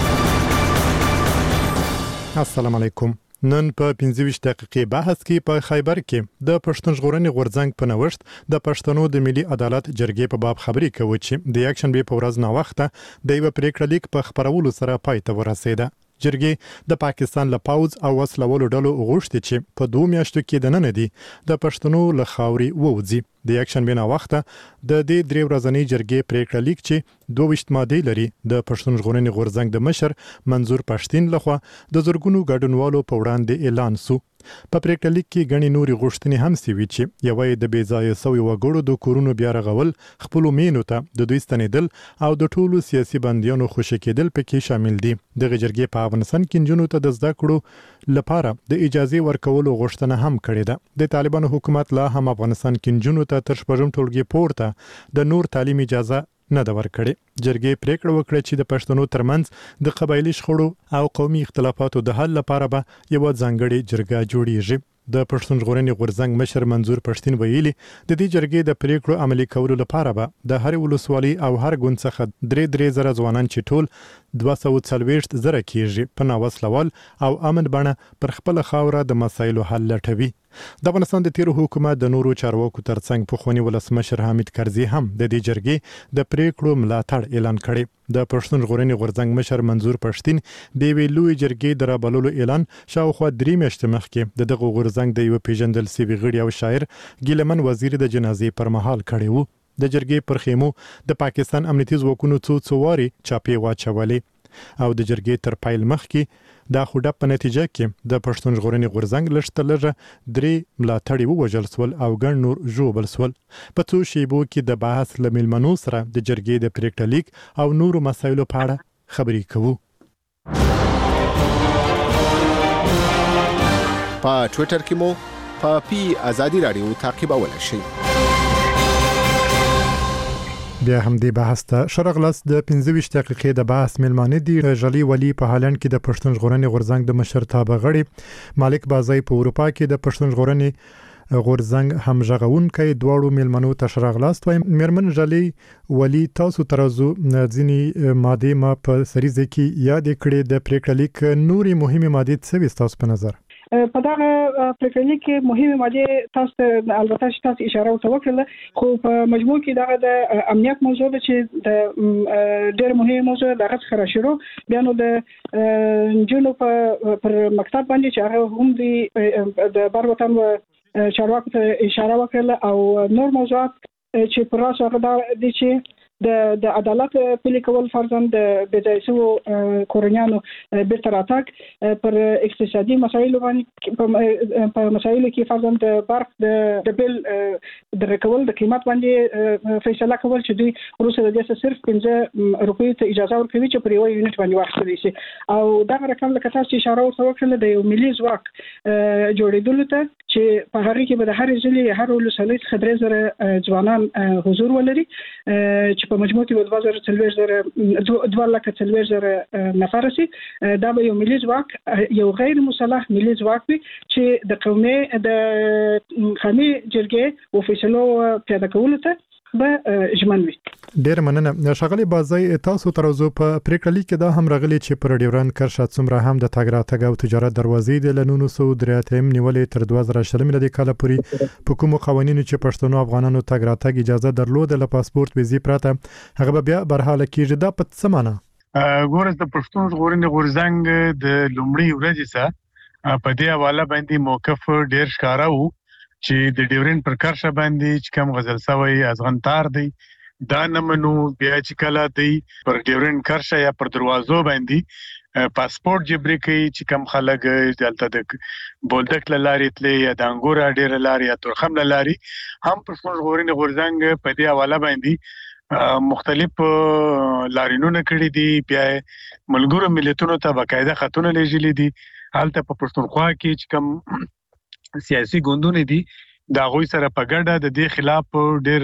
السلام علیکم. نن په پنځه ویشت دقیقې بحث کې په خیبر کې د پښتون ژغورنې غورځنګ په نوښت د پښتنو د ملي عدالت جرګې په باب خبرې کوي چې د یک شنبه په ورځ نه وخته د یو پریکړه لیک په خبرولو سره پای ته ورسېده. جرګې د پاکستان له پاوز او وسلوالو ډلو غوښتي چې په دوه میاشتو کې د نن دی د پښتنو له خاوري ووځي. د یک شنبه نه وخته د دې درې ورځنۍ جرګې پریکړه لیک چې دوه ویشت ماده لري د پښتون ژغورنې غورځنګ د مشر منظور پښتين لخوا د زورګونو ګډونوالو په وړاندې اعلان سو. په پریکړه لیک کې غني نوري غوښتنې هم سوي چې یوې د بیځای سوي وګړو د کورونو بیا رغول، خپل مینو ته د دوی ستنیدل او د ټولو سیاسي بندیانو خوشی کېدل پکې شامل دي. د جرګې په افغانستان کې جنونو ته د زده کړو لپاره د اجازه ورکولو غوښتنه هم کړې ده. د طالبانو حکومت لا هم افغانستان کې جنونو ته تر شپږم ټولګي پورته د نور تعلیم اجازه نه ده ورکړې. جرګې پریکړه وکړه چې د پښتنو ترمنځ د قبایلی شخړو او قومي اختلافاتو د حل لپاره به یو ځانګړی جرګه جوړیږي. د پښتون ژغورنې غورځنګ مشر منظور پښتين ویلي د دې جرګې د پریکړو عملي کولو لپاره به د هر ولسوالۍ او هر ګوند څخه درې درې زره ځوانان چې ټول دوه سوه څلوېښت زره کېږي په ناوسلوال او امن بڼه پر خپل خاوره د مسایلو حل لټوي. د افغانستان د تیر حکومت د نورو چارواکو ترڅنګ پخوانی ولسمشر حامد کرزي هم د دې جرګې د پریکړو ملاتړ اعلان کړی. د پښتون ژغورنې غورځنګ مشر منظور پښتين د وی لوی جرګې د رابللو اعلان شاوخوا درې میاشتې مخکې د دغه غورځنګ د یو پیژندل سوي غړي او شاعر ګیلمن وزیر د جنازې پر مهال کړی وو. د جرګې پر خیمو د پاکستان امنیتي ځواکونو څو څواري چاپی واچولې او د جرګې تر پایل مخکې دا خوډه په نتیجه کې د پښتون ژغورنې غورځنګ لږ لږه درې ملاتړي ووژل سول او ګڼ نور ژوبل سول. په څو شیبو کې د بحث له میلمنو سره د جرګې د پریکړه لیک او نورو مسایلو په اړه خبرې کوو. په ټوئیټر کې مو په پی آزادي رادیو تعقیبولای شئ. بیا هم دی بحث ته شرغلس د پنځه ویشت دقیقې د بحث ملمانه دی جلی ولی په هالند کې د پښتون ژغورنې غورځنګ د مشرتابه غړي مالک بازای په اروپا کې د پښتون ژغورنې غورځنګ هم ژغون کوي دواړو ملمنو ته شرغلس وای مرمن جلی ولی تاسو ترازو ځینی ماده ما په سریزه کې یاد کړې د پریکړه لیک نوري مهمه ماده څه تاسو په نظر په دا پریکړه لیک کې مهمه ماده تاسو البته تاسو اشاره وکړه خو په مجموع کې دا د امنیت موضوع ده چې د ډېر مهمه موضوع دغه څخه شروع بیا نو د جنو په پر مکتب باندې چې هغه هم دی د بار وطن و چارواکو ته اشاره وکړه او نور موضوعات چې پر راس هغه د چې د د عدالت پلي کول فرضاً د بځایسو کورنیانو بیرته راتګ پر اقتصادي مسایلو باندې په مسایلو کې فرضاً د برق د بیل د رکول د قیمت باندې فیصله کول چې دوی وروسته د دې صرف پنځه روپۍ ته اجازه ورکوي چې پر یو یونټ باندې واخیستل شي او دا رقم لکه تاسو اشاره وکړه د یو ملي ځواک جوړېدل ته چې په هغه کې به د هر ځلې هر ولسوالۍ څخه درې زره ځوانان حضور ولري چې په مجموع کې دوه زره څلور زره دوه لکه څلور زره نفر سي دا به یو ملي ځواک یو غیر مسلح ملي ځواک وي چې د قومي د خامي جرګې او فیصلو پیاده کولو ته به ژمن وي. ډیر مننه شغلي بازای تاسو ترازو په پریکړه لیک کې دا هم راغلي چې پر ډیورن کرښه څومره هم د تاګ راتګ او تجارت دروازې د لنونو سو دراتم نیولې تر دوه زره شل ملي کال پورې په کوم قوانینو چې پښتنو افغانانو تاګ راتګ اجازه درلوده له پاسپورت ویزي پراته هغه بیا برحاله کیږي دا په څه معنی ګورز د پښتون ژغورنې غورځنګ د لومړي ورځې څخه په دې حواله باندې موقف ډیر ښکارا وو چې د ډیورن پر کرښه باندې چې کوم غزل سوی ازغنتار دی دا نمنو بیا چې کله دی پر ډیورن کرښه یا پر دروازو باندې پاسپورت جبري کوي چې کوم خلک دلته د بولدک لاري تلې یا د انګور ډیر لاري یا ترخم لاري هم پښتون ژغورنې غورځنګ په دې حواله باندې مختلف لارینونه کړی دي بیا ملګرو ملتونو ته باقاعده خطونه لېږلي دي حالت په پښتونخوا کې چې کوم سیاسي ګوندونه دي دا غوي سره په ګډه د دې خلاف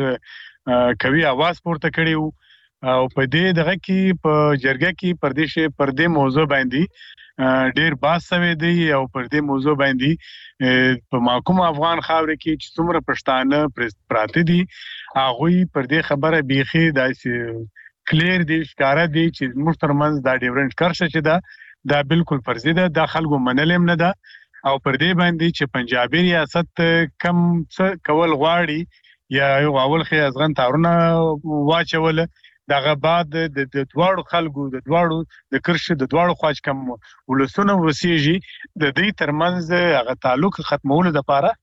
ډېر کوي आवाज پورته کړي او په دې دغه کې په جرګه کې پردیش پر دې موضوع باندې ډېر باس سوي دي او پر دې موضوع باندې په محکوم افغان خاور کې چې څومره پښتانه پراته دي هغه پر دې خبره بيخي داسې کلیر دي ښکارا دي چې مشترمنز دا ډیورنت کرښه چې دا دا بالکل فرضي ده د خلکو منلم نه ده او پر دې باندې چې پنجابي ریاست کم څه کول غواړي یا یو اول خي ازغن تارونه واچول دغه بعد د دواړو خلکو د دواړو د کرښې د دواړو خواج کم ولسونه وسیږي د دې ترمنځ هغه تعلق ختمولو لپاره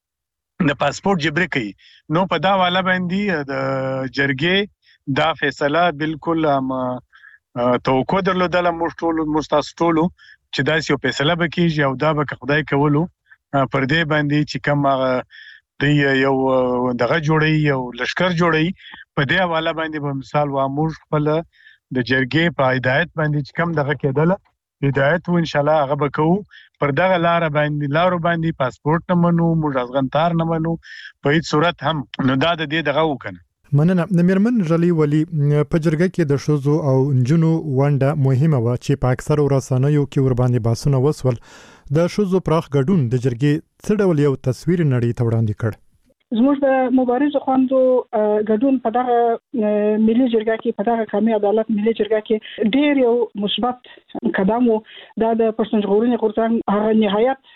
د پاسپورت جبري کوي نو په دا والا باندې د جرګې دا فیصله بالکل هم توقع درلودله مشټول مستاسټولو چې دا یو فیصله وکړي او دا به خدای کولو پر دې باندې چې کوم د یو دغه جوړي یو لشکر جوړي په دې حواله باندې په مثال وامور خپل د جرګې په هدایت باندې چې کوم دغه کېدله هدایت و ان شاء الله هغه وکړو پر دغه لار باندې لارو باندې پاسپورت نه منو موږ ازغنتار نه منو په هیڅ صورت هم نو دا د دې دغه وکنه مننه د میرمن جلی ولی په جرګه کې د شوزو او جنو ونده مهمه و چې په اکثر ورسانه‌یو کې ور باندې باسونه وسول د شوزو پراخ ګډون د جرګې څه ډول یو تصویر نړۍ ته وړاندې کړ زموږ د مبارزو خوندو ګډون په دغه ملي جرګه کې په دغه قومي عدالت ملي جرګه کې ډېر یو مثبت قدم و دا د پښتون ژغورنې غورځنګ هغه نهایت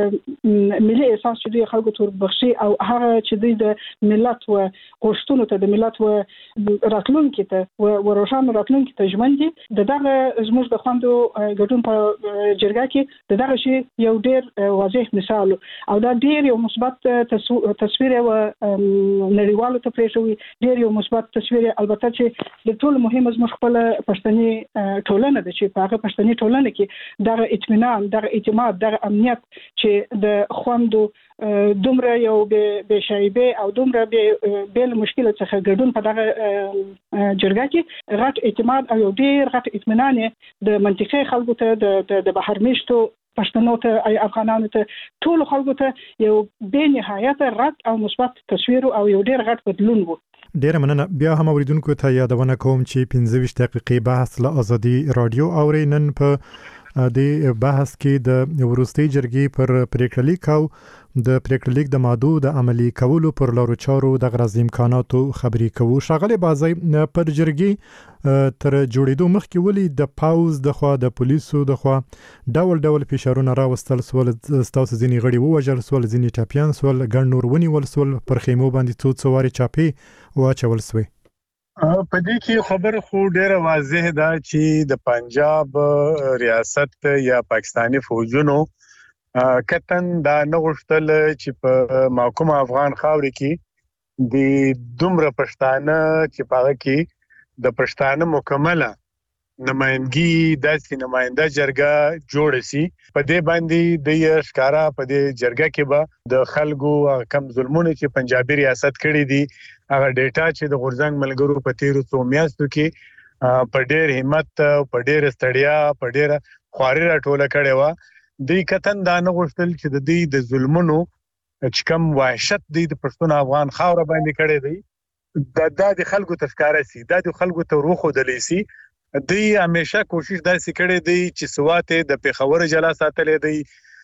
د ملي احساس چې دوی خلکو تور بخشي او هغه چې دوی د ملت و غوښتنو ته د ملت و راتلونکي ته و روښانه راتلونکي ته ژمن دي د دغه زموږ د خوندو ګډون په جرګه کې د دغه شی یو ډېر واضح مثال او دا ډېر یو مثبت تصویر و نړیوالو ته پریښوي ډېر یو مثبت تصویر البته چې د ټول مهمه زموږ خپل پښتني ټولنه ده چې په هغه پښتني ټولنه کې دغه اطمینان دغه اعتماد دغه امنیت چې د خوندو دومره یو به شایبه او دومره به بل مشکل څخه ګډون په دغه جرګه کې غټ اعتماد او ډېر غټ اطمینان د منطقي خلکو ته د بهر میشتو پښتنو ته ای افغانانو ته ټول خلکو ته یو به نهایت رات او مثبت تصویر او یو ډېر غټ بدلون وو ډیره مننه. بیا هم اوریدونکو ته یادونه کوم چې پنځه ویشت دقیقې بحث له ازادي رادیو اوري. نن په د بحث کې د وروستي جرګې پر پریکړه لیک او د پریکړه لیک د مادو د عملی کولو پر لارو چارو د غرض امکاناتو خبري کوو. شاغله بازي پر جرګې تر جوړېدو مخکې ولي د پاوز د خوا د پولیسو د خوا ډول ډول فشارونه راوستل سول، ستاسو ځینی غړي ووجل سول، ځینی ټاپیان سول، ګڼ نور ونیول سول، پر خیمو باندې څو څواري چاپی واچول سوی. په دې کې خبر خو ډیره واضح ده چې د پنجاب ریاست یا پاکستانی فوجونو کتن دا نغښتل چې په محکوم افغان خاورې کې د دومره پښتانه چې پاره کې د پښتانه مکمله نمائندګي داسې نماینده جرګه جوړ شي. په دې باندې د ښکارا په دې جرګه کې به د خلکو کم ظلمونه چې پنجابي ریاست کړی دي هغه ډیټا چې د غورځنګ ملګرو په تیرو څو میاشتو کې په ډېر همت، په ډېر ستړیا، په ډېر خواري راټوله کړې و. د کتن دا نه غوښتل چې د دې د ظلمونو چې کوم وحشت دی د پښتون افغان خاور باندې کړی دی دا د خلکو تفکار سي، دا د خلکو ته روح ودلې سي. دی همیشه کوشش داسې کړی دی چې سواته د پیښور جلا ساتلې دی،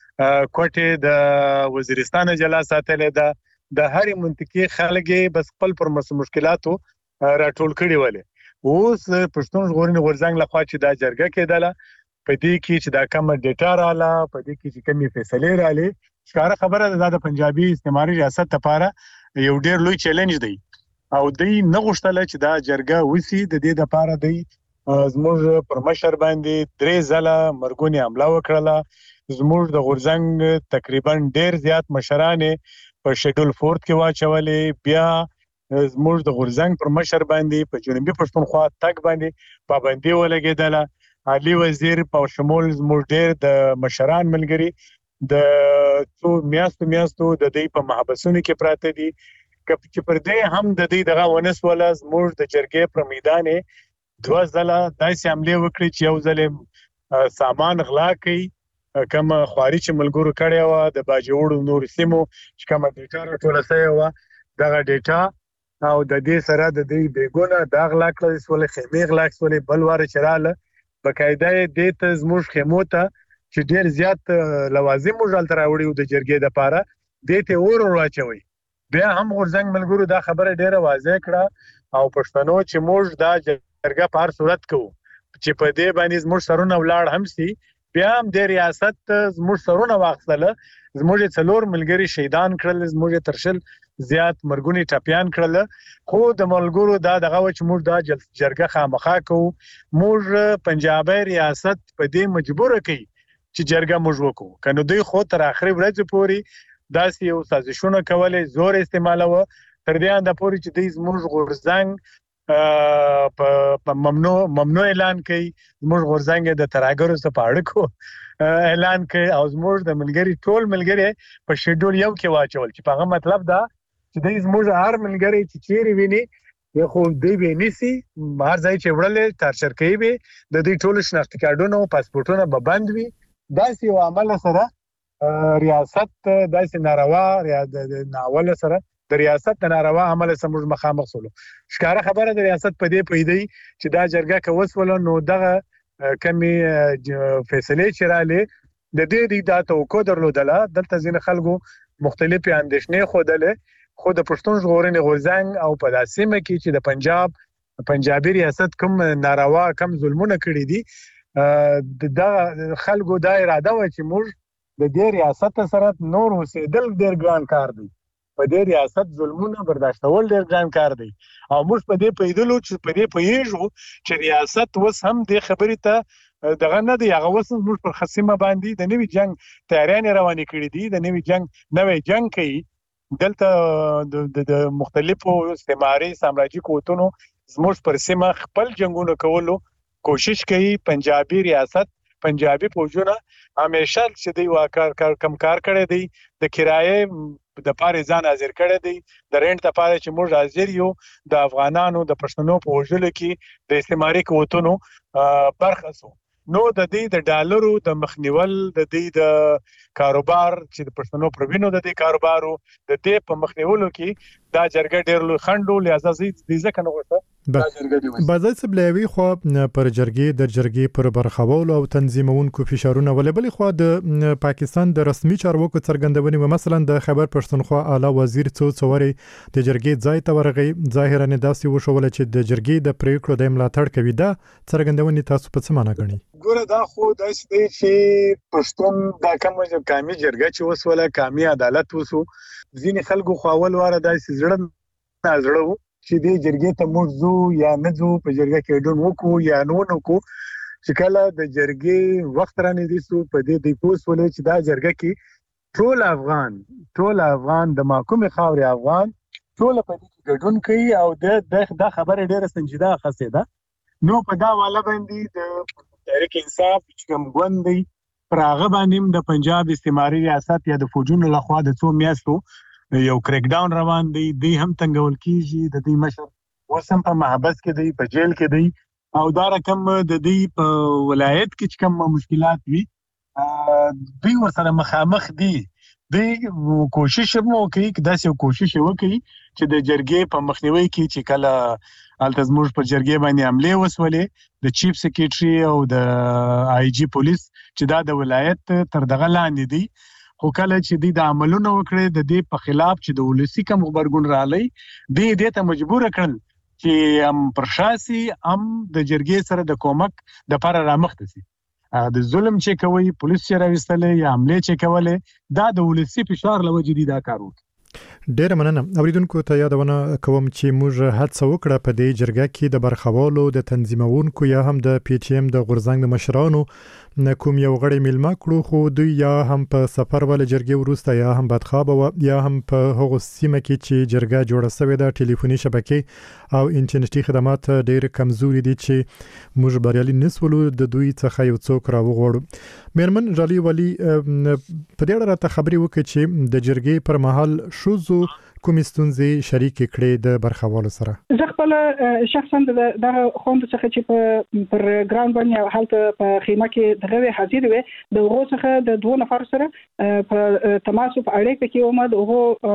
کوټه د وزیرستان جلا ساتلې ده، د هرې منطقې خلګي بس خپل پر مشکلاتو راټول کړي ولې. اوس پښتون ژغورنې غورځنګ لخوا چې دا جرګه کېدله په دې کې چې دا کوم ډیټا رااله، په دې کې چې کومې فیصلې رااله، ښکاره خبره ده د پنجابي استعماري ریاست لپاره یو ډېر لوی چیلنج دی او دوی نه غوښتل چې دا جرګه وسی. د دې لپاره دوی زموږ پر مشر باندې درې ځله مرګونی حمله وکړه. زموږ د غورځنګ تقریبا ډېر زیات مشران په شیډول فورت کې واچولې. بیا زموږ د غورځنګ پر مشر باندې په جنوبي پښتونخوا تګ باندې پابندي ولګېدله. علي وزیر په شمول زموږ ډېر د مشران ملګري د څو میاشتو میاشتو د دې په محبسونو کې پراته دي چې پر دې هم د دې دغه ونسوله. زموږ د جرګې پر میدان دوه ځله داسې حملې وکړي چې یو ځل سامان غلا کړي، کوم خواري چې ملګرو کړی و د باجوړو نور سیمو چې کوم ډیټا راټوله شوې و دغه ډیټا او د دې سره د دې بیګونه د غلا کړل سول، خیمې غلا کړل، بل واره چراله بقاعده دې ته زموږ خیمو ته چې ډیر زیات لوازم مجال تر راوړي د جرګې لپاره دې ته اور ورواچوي. بیا هم غورځنګ ملګرو دا خبره ډیره واضح کړه او پښتنو چې موږ دا جرګه په هر صورت کوو چې په دې باندې زموږ سرونه ولاړ هم سي. بیا هم د ریاست زموږ سرونه واخلله، زموږ څلور ملګري شهیدان کړل، زموږ ترشل زیات مرګونی ټاپیان کړل. خو د ملګرو دا دغه چې موږ دا جرګه خامخا کوو، موږ پنجابي ریاست په دې مجبور کړي چې جرګه موږ وکړو. کنه دوی خو تر اخري ورځې پورې داسې یو سازشونه کولې، زور استعمالوه تر دې انده پورې چې دوی زموږ غورځنګ په ممنوع ممنوع اعلان کړي، زموږ غورځنګ د ترهګرو سره په اړیکو اعلان کړي او زموږ د ملګري ټول ملګري په شیډول یو کې واچول چې په هغه مطلب دا چې دوی زموږ هر ملګري چې چیرې ویني یو خو دوی به نيسي، هر ځای چې وړل ترشر کوي به د دې ټول شناختی کارتونو پاسپورتونه به بند وي. داسې یو عمل سره ریاست داسې ناروا د ناول سره د ریاست د ناروا عمل سره موږ مخامخ سولو. ښکاره خبره د ریاست په دې پیدای چې دا جرګه کوسول نو دغه کمی فیصله چراله د دې د دا توکو درلودله. دلته ځین خلکو مختلفې اندېښنې خوده، خو د پښتون ژغورنې غورځنګ او په داسمه کې چې د پنجاب پنجابي ریاست کوم ناروا کم ظلمونه کړی دي، د خلکو دا اراده و چې موږ د دې ریاست سره نور اوسېدل ډېر ګران کار دی، په دې ریاست ظلمونه برداشتول ډېر ګران کار دی او موږ په دې پیدلو چې په دې پیژو چې ریاست وس هم د خبرې ته دغه نه دی، هغه وس موږ پر خصمه باندې د نوي جنگ تیاریان روانې کړې دي، د نوي جنگ نوې جنگ کوي. دلته د مختلفو استعماري سامراجي قوتونو زموږ پر سیمه خپل جنگونه کولو کوشش کوي. پنجابي ریاست پنجابي فوجونه همیشه چې دی واکار کار کم کار کړی دی، د کرایې د پاره ځان حاضر کړی دی، د رنټ لپاره چې موږ حاضر یو د افغانانو د پښتنو په وژلو کې د استعماري قوتونو برخه سو. نو د دې د ډالرو د مخنیول د دې د کاروبار چې د پښتنو پروینو د دې کاروبارو د دې په مخنیولو کې دا جرګه ډېر لوی خنډ لہذا دې ځکه نه وته دا جرګه دی. بعضې سبلوي خو پر جرګې د جرګې پر برخوالو او تنظیمونکو فشارونه ولې خو د پاکستان د رسمي چارواکو څرګندونې مثلا د خیبر پښتونخوا اعلی وزیر څو څوري د جرګې ځای ته ورغی ظاهرا داسې وشول چې د جرګې د پریکړو د ملاتړ کوي. دا څرګندونې تاسو په څه معنی غنئ؟ ګوره دا خو داسې دی چې پښتون دا کوم قومي جرګه چې وسوله قومي عدالت وسو ځینې خلکو خو اول واره داسې زړه نه زړه چې دې جرګې ته موږ زو یا نه زو په جرګه کې ډون وکړو یا نه ونکو چې کله د جرګې وخت رانه دي سو په دې د پوس ولې چې دا جرګه کې ټول افغان ټول افغان د محکوم خاوري افغان ټول په دې کې ګډون کوي او د د خبره ډیره سنجیده خاصه ده. نو په دا والا باندې د تحریک انصاف چې کوم غوندي پراغه باندې د پنجاب استعماري ریاست یا د فوجونو لخوا د څو میاشتو یو کریک ډاون روان دی دی هم تنګول کیږي د دې مشر وسم په محبس کې دی په جیل کې دی او دا رقم د دې په ولایت کې کوم مشکلات وي دوی ورسره مخامخ دي. دوی کوشش مو کوي چې داسې کوشش وکړي چې د جرګې په مخنیوي کې چې کله التزموج په جرګې باندې حمله وسولې د چیف سیکریټري او د آی جی پولیس چې دا د ولایت تر دغه لاندې دي خو کله چې دوی د عملونو وکړي د دې په خلاف چې د ولسی کوم خبرګون رالي دوی دې ته مجبور کړل چې ام پرشاسي ام د جرګې سره د کومک د پر رامخته سي. د ظلم چې کوي پولیس چې راوستلې یا حمله چې کولې دا د ولسی فشار لوجې دي دا کارو. ډېر مننه. اوریدونکو ته یادونه کوم چې موږ هڅه وکړه په دې جرګه کې د برخوالو د تنظیمونکو یا هم د پی ټی ایم د غورځنګ د مشرانو کوم یو غړي ملما کړو خو دوی یا هم په سفر ول جرګې ورسته یا هم بدخواب او یا هم په هغه سیمه کې چې جرګه جوړه شوې ده ټلیفوني شبکې او انټرنیټي خدمات ډېر کمزوري دي چې موږ بریالي نسولو د دوی څخه یو څوک راوغوړو. میرمن جالي ولی په دې اړه ته خبري وکړي چې د جرګې پر مهال شوزو کوم ستونزې شریک کړي د برخوالو سره؟ زه خپل شخصا د خوند څخه چې په پر ګراوند باندې حالت په خیمه کې دغه حاضر وي د هغه څخه د دوه نفر سره په تماس په اړیکه کې ومه د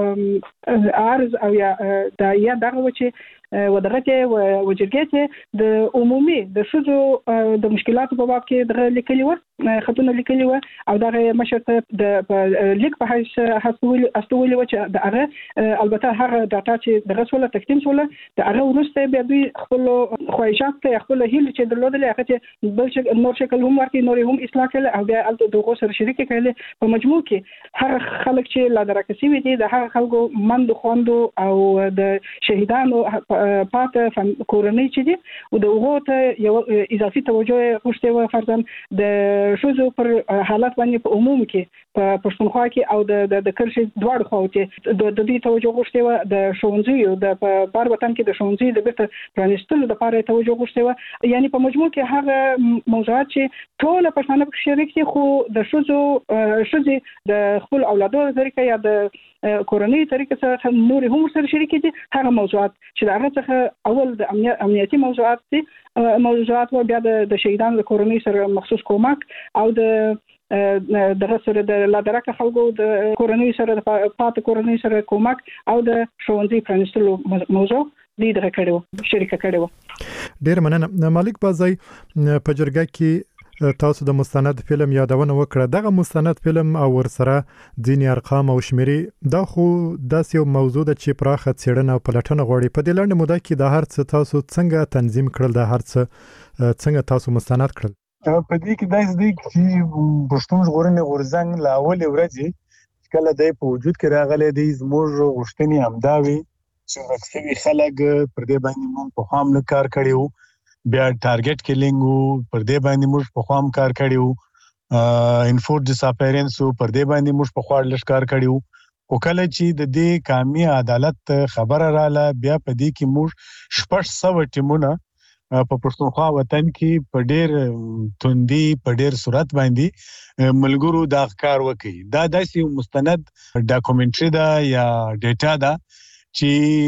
هغه عرض او یا د یا دغه چې ودغه و جرګې د عمومي د شذو د مشکلاتو په باب کې دغه لیکلي و خطونه لیکلي و او دغه مشرته د لیک په حیث حسول استول و چې دغه البته هغه ډاټا چې دغه سوله تقدیم سوله د هغه ورسته بیا دوی خپل خواهشات ته خپل هیله چې درلودل هغه چې بل شکل نور شکل هم ورکړي نور هم اصلاح کړي او بیا البته دغه سره شریک کړي په مجموع کې هغه خلک چې لا درکسي وي دي د هغه خلکو مند خوندو او د شهیدانو پاته کورنۍ چې دي او د هغه ته یو اضافي توجه غوښتي و فرضاً د شوزو پر حالت باندې په عموم کې په پښتونخوا کې او د د کرشي دواړو خواو کې د دې توجه غوښتي و د شونځي د بار وطن کې د شونځي د بیرته پرانستلو لپاره توجه غوښتي و یعنی په مجموع کې هغه موضوعات چې ټول پښتانه په شریک دي خو د شوزو شوزي د خپل اولادو طریقې یا د کورنۍ طریقې سره نور هم سره شریک دي هغه موضوعات چې هغه څخه اول د امنیتي موضوعات دي موضوعات و بیا د شهیدانو د کورنۍ سره مخصوص کومک او د دغه سره د لادرکه خلکو د کورنۍ سره د پات کورنۍ سره کومک او د شونځي پرانستلو موضوع دې دغه کړو شریک کړو. ډیر مننه. مالک بازای په جرګه کې تاسو د مستند فلم یادونه وکړه. دغه مستند فلم او ورسره ځینې ارقام او شمیرې دا خو داسې یو موضوع ده چې پراخه څېړنه او پلټنه غواړي. په دې لنډه موده کې د هر څه تاسو څنګه تنظیم کړل د هر څه څنګه تاسو مستند کړل؟ په دې کې داسې دی چې پښتون ژغورنې غورځنګ له اولې ورځې کله دی په وجود کې راغلی دی زموږ غوښتنې همدا وي چې ورک شوي خلک پر دې باندې موږ پخوا هم کار کړی وو بیا ټارګټ کیلینګ وو پر دې باندې موږ پخوا هم کار کړی وو انفورس ډیساپیرنس وو پر دې باندې موږ پخوا لږ کار کړی وو خو کله چې د دې قومي عدالت خبره رااله بیا په دې کې موږ شپږ سوه ټیمونه په پښتونخوا وطن کې په ډېر توندي په ډېر صورت باندې ملګرو دا کار وکړي. دا داسې مستند ډاکومنټري ده یا ډیټا ده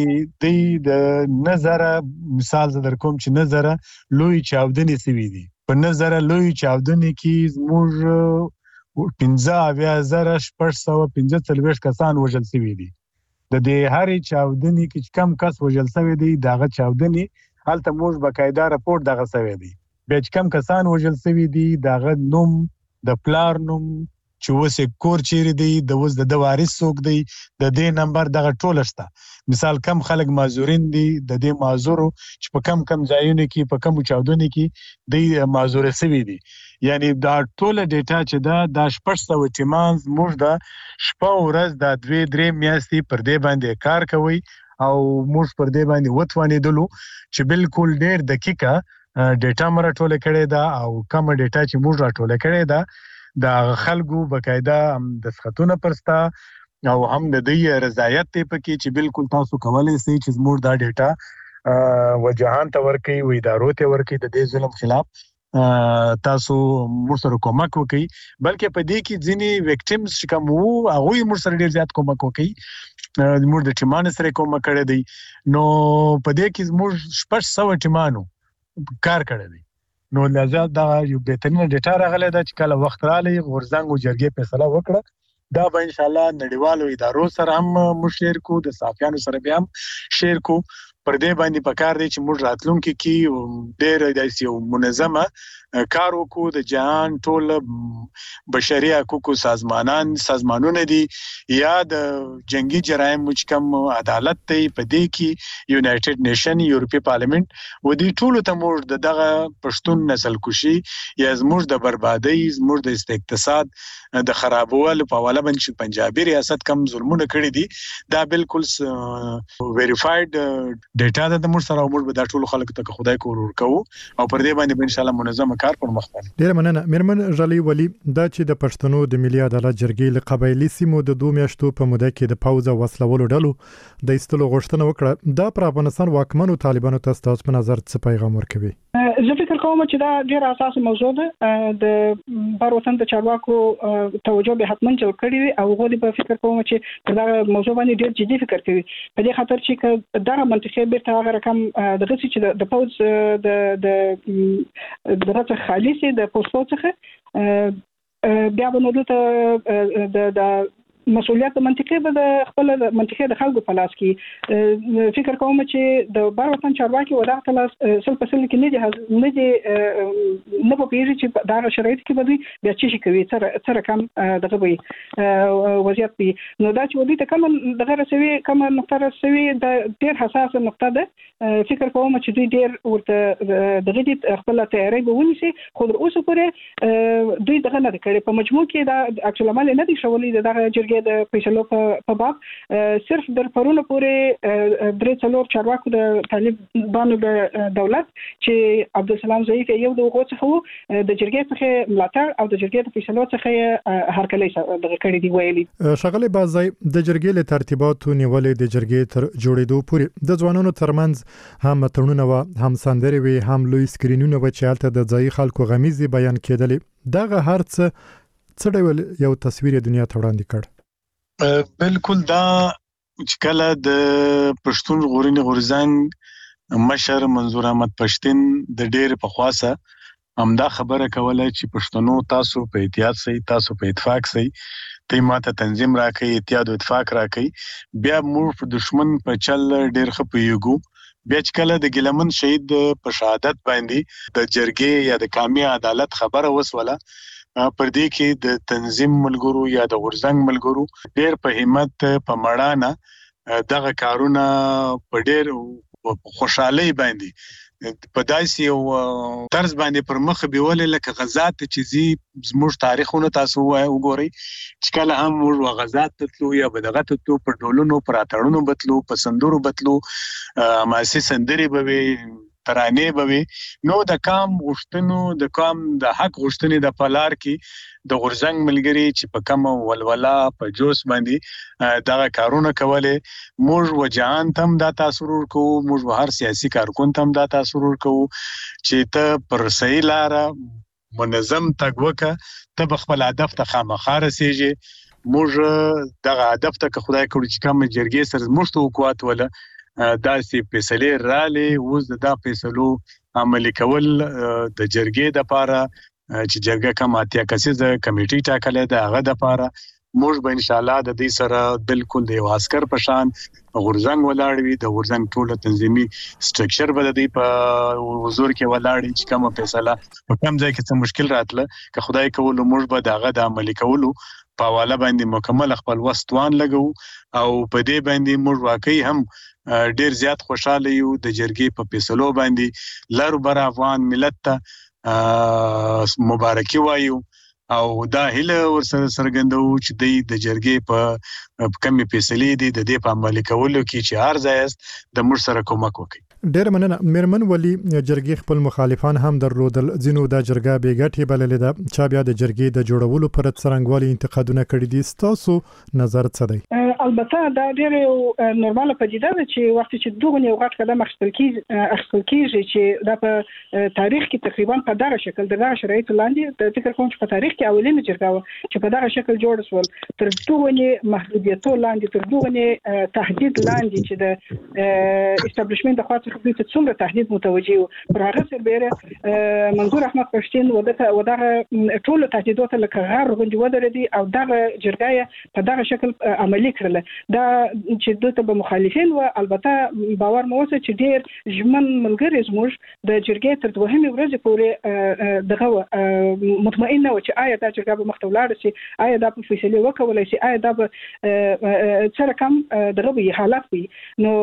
چې د نظر مثال زه در کوم چې نظر لوی چاودنې سوي دي په نظر لوی چاودنې کې زموږ پنځه اویا زره شپږ سوه پنځه څلوېښت کسان وژل شوي دي. د دې هرې چاودنې کې چې کم کس وژل شوی دی دغه چاودنې هلته موږ باقاعده راپورټ دغه شوی دی. بیا چې کم کسان وژل شوي دي دغه نوم د پلار نوم چې اوس یې کور چیرې دی د اوس د ده وارث څوک دی د دې نمبر دغه ټوله شته. مثال کم خلک معذورین دي د دې معذورو چې په کم کم ځایونو کې په کمو چاودنو کې دوی معذوره شوي دي. یعنی دا ټوله ډیټا چې ده دا شپږ سوه ټیمان زموږ د شپه ورځ دا دوې درې میاشتې پر دې باندې کار کوي او موږ پر دې باندې وتوانېدلو چې بالکل ډېر دقیقه ډیټا مو راټوله کړې ده او کومه ډیټا چې موږ راټوله کړې ده د خلکو باقاعده هم دستخطونه پرسته او هم د دوی رضایت دی پکې چې بالکل تاسو کولی شئ چې زموږ دا ډیټا وجهان ته ورکړئ و ادارو ته ورکړئ د دې ظلم خلاف تاسو موږ سره کومک وکړئ. بلکې په دې کې ځینې ویکټیمز چې کوم وو هغوی موږ سره ډېر زیات کومک وکړئ. موږ د ټیمانو سره کومک کړی دی. نو په دې کې زموږ شپږ سوه ټیمانو کار کړی دی. نو لازم دا یو بهترینه ډیټا راغلی ده چې کله وخت رالی غورځنګ او جرګې فیصله وکړه دا به انشاءالله نړیوالو ادارو سره هم موږ شیر کو د صحافیانو سره بیا هم شیر کو. پر دې باندې پکار دی چې موږ راتلونکي کې ډېر داسې یو منظمه کار وکړو. د جهان ټول بشري حقوقو سازمانان سازمانونه دي یا د جنگي جرایم چې کوم عدالت دی په دې کې یونایټډ نیشن یورپی پارلیمنت و دې ټولو ته موږ د دغه پښتون نسل کشي یا زموږ د بربادۍ زموږ د اقتصاد د خرابولو په حواله باندې پنجابي ریاست کم ظلمونه کړي دي دا بالکل ویریفاید ډیټا ده د موږ سره او موږ به دا ټول خلکو ته خدای کور ورکوو او پر دې باندې به انشاءالله منظمه کار پر مخ وړو. ډېره مننه میرمن ژلۍ ولي. دا چې د پښتنو د ملي عدالت جرګې له قبایلي سیمو د دوه میاشتو په موده کې د پوځ او وسلوالو ډلو د ایستلو غوښتنه وکړه دا پر افغانستان واکمنو طالبانو ته ستاسو په نظر څه پیغام ورکوي؟ زه فکر کوم چې دا ډېره اساسي موضوع ده. د بار وطن د چارواکو توجه به حتماً جلب کړي وي او هغوی به فکر کوم چې پر دغه موضوع باندې ډېر جدي فکر کوي په دې خاطر چې دغه منطقې بیرته هغه رقم دغه چې د پوځ د د دغه څخه خالي سي د پوسټو څخه بیا به نو دلته د مسؤلیت منطقي به د خپل منطقي د خلکو په لاس کې فکر کوم چې د بار وطن چارواکي ودا تلاس سل په سل کې نه دي نه دي نه په پیری چې دا شرایط کې به دوی بیا چې کوي تر تر کم دغه وي وضعیت دی. نو دا چې ودی ته کوم دغه رسوي کوم نقطه رسوي د ډېر حساسه نقطه ده. فکر کوم چې دوی ډېر ورته دغه دي خپل تیاری به ونیسي خو تر اوسه پورې دوی دغه نه کړي په مجموع کې دا اکچوال عمل نه دي شولې دغه جرګې د فیصلو په باب صرف در پرونه پورې درې څلور چارواکو د طالبانو د دولت چې عبدالسلام ضعیف یو د هغو څخه و د جرګې څخه ملاتړ او د جرګې د فیصلو څخه هرکلی دغه کړي دي ویلي. ښاغلی بازای د جرګې له ترتیباتو نیولې د جرګې تر جوړېدو پورې د ځوانانو ترمنځ هم تړونونه وه هم سندرې وې هم لوی سکرینونه وه چې هلته د ځایي خلکو غمیزې بیان کېدلې دغه هر څه څه ډول یو تصویر یې دنیا ته وړاندې کړ؟ بالکل دا چې کله د پښتون ژغورنې غورځنګ مشر منظور احمد پښتین د ډېر پخواسه همدا خبره کوله چې پښتنو تاسو په احتیاط سئ تاسو په اتفاق سئ ته ماته تنظیم راکړئ اتحاد او اتفاق راکړئ بیا موږ په دشمن په چل ډېر ښه پوهېږو. بیا چې کله د ګیلمن شهید په شهادت باندې د جرګې یا د قومي عدالت خبره وسوله پر دې کې د تنظیم ملګرو یا د غورځنګ ملګرو ډېر په همت په مړانه دغه کارونه په ډېر خوشحالۍ باندې په داسې یو طرز باندې پر مخ بیولې لکه غزات چې زی زموږ تاریخونه تاسو وګورئ چې کله هم موږ غزات ته تلو یا به دغه ته تلو پر ډولونو پر اتړونو بتلو په سندرو بتلو ماسي سندرې به وي ترانې به وي. نو د کام غوښتنو د کام د حق غوښتنې د پلار کې د غورځنګ ملګري چې په کم ولولا په جوش باندې دغه کارونه کولې موږ و جهان تم دا تاثیر ورکوو موږ هر سیاسي کارکون تم دا تاثیر ورکوو چې ته پر صحیح لاره منظم تګ وکړه ته به خپل هدف ته خامخا رسېږې. موږ دغه هدف ته که خدای کړو چې کوم جرګې سره موږ ته وکوات وله داسې فیصلې رالې اوس د دا فیصلو عملي کول د جرګې د پاره چې جرګه کوم اتیا کسیزه کمیټي ټاکلې ده هغه د پاره موږ به ان شاء الله د دې سره بالکل د واسکر په شان غورزنګ ولاړ وي د غورزنګ ټوله تنظیمي سټرکچر به د دې په حضور کې ولاړ چې کومه فیصله په کوم ځای کې څه مشکل راتله که خدای کول موږ به دغه د عملي کولو په حواله باندې مکمل خپل وستوان لګو او په دې باندې موږ واقعي هم ډیر زیات خوشاله یو د جرګې په فیصلو باندې لارو بر افغان ملت ته مبارکي وایو او دا هله ورسره سرګندو چې د جرګې په کمی فیصلې دي د دې په عملي کولو کې چې هر ځای د موږ سره کومک وکړي. ډېر مننه میرمن ولی جرګې خپل مخالفان هم درلودل ځینو د جرګه بیګټي بللې ده چا بیا د جرګې د جوړولو پر څرنګوالي انتقادونه کړي دي ستاسو نظر څه دی؟ البته دا ډېر یو نورماله پدیده ده چې وخت چې دوه یو غټ قدم اخیستل کیږي اخیستل کیږي چې دا په تاریخ کې تقریبا په دغه شکل دغه شرایط لاندې د فکر کوم چې په تاریخ کې اولینه جرګه چې په دغه شکل جوړ شول تر دوه محدودیتو لاندې تر دوه تهدید لاندې چې د استابلیشمنت د خاطر خپل څومره تهدید متوجي و پر هغه سربېره منظور احمد پښتين ودغه ودغه ټول تهدیدات لکه غیر غونډه ودرېدي او دغه جرګه په دغه شکل عملي کړل دا چې دوی ته مخالفین و البته باور مو وسه چې ډیر ژمن ملګری زموږ د جرګې تر دوهمې ورځې پورې دغه مطمئن و چې آیا دا جرګه به مخته ولاړ شي آیا دا په فیصله وکولای شي آیا دا به سره کم دغه وی حالت وي نو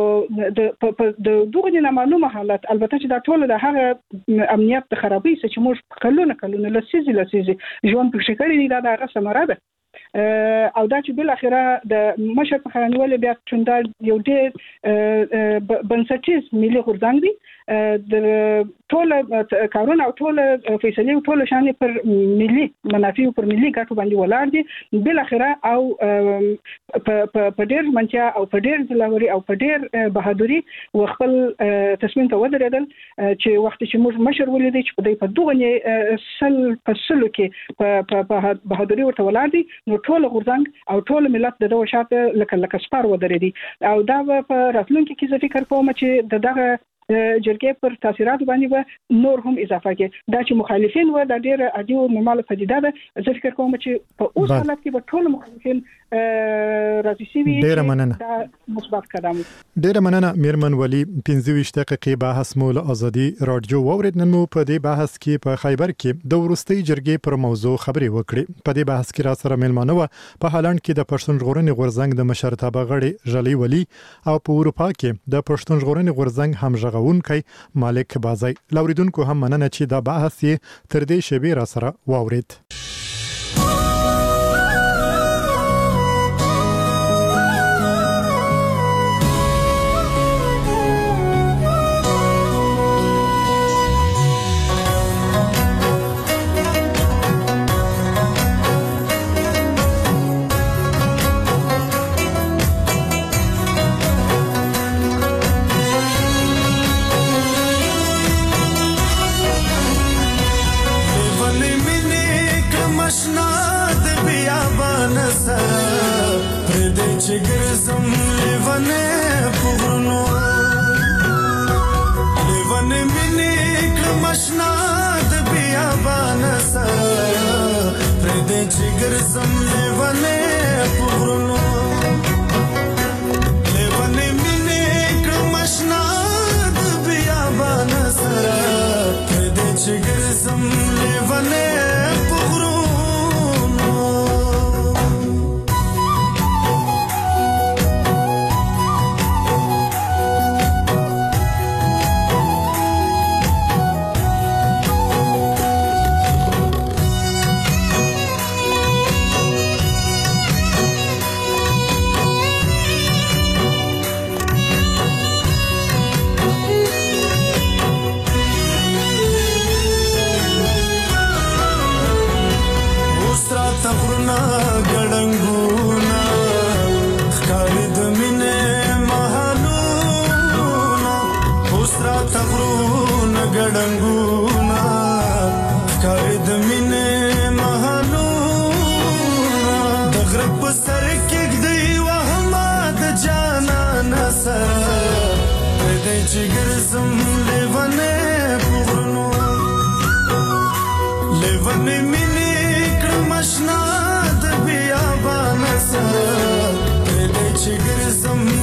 د دوه نه معلومه حالت البته چې دا ټول د هغه امنیت د خرابۍ چې موږ کلونه کلونه لسیزي لسیزي ژوند په شکل دی دا د هغه ثمره ده او دا چې بل اخره د مشر په خانوال بیا څنګه یو ډېر بنسټیز ملي غورځنګ دی د ټول کارونه او ټول فیصله او ټول شان پر ملي منافع پر ملي ګټو باندې ولاړ دي بل اخره او په ډېر منچا او په ډېر ځلوري او په ډېر بهادری وخپل تصمیم ته ودرېدل چې وخت چې موږ مشر ولیدي چې په دې په دوه سل په سلو کې په بهادری ورته ولاړ دي نو ټول غورځنګ او ټول ملت د دوه شاته لکه لکه سپار ودرېدي او دا په راتلونکي کې زه فکر کوم چې دغه جرګې پر تاثیرات باندې به نور هم اضافه کې دا چې مخالفین و د ډېر عادي او نورمال پدیده ده زه فکر کوم چې په اوس حالت کې به ټول مخالفین راځي سي وي ډېر مننه دا مثبت قدم ډېر مننه میرمن ولی پنځه ویشت دقیقې بحث مو له ازادي رادیو واورید نن مو په دې بحث کې په خیبر کې د ورستۍ جرګې پر موضوع خبرې وکړې په دې بحث کې را سره ملمانه و په هالند کې د پښتون ژغورنې غورځنګ د مشرتابه غړي ژلی ولی او په اروپا کې د پښتون ژغورنې غورځنګ همغږي ونکي مالک بازي لوریدونکو هم مننه چې دا بحث یې تر دې شبي را سره واورید. जिगर लेवने لیونه مینې کړم اشنا د بیابان سره کله چې ګرځم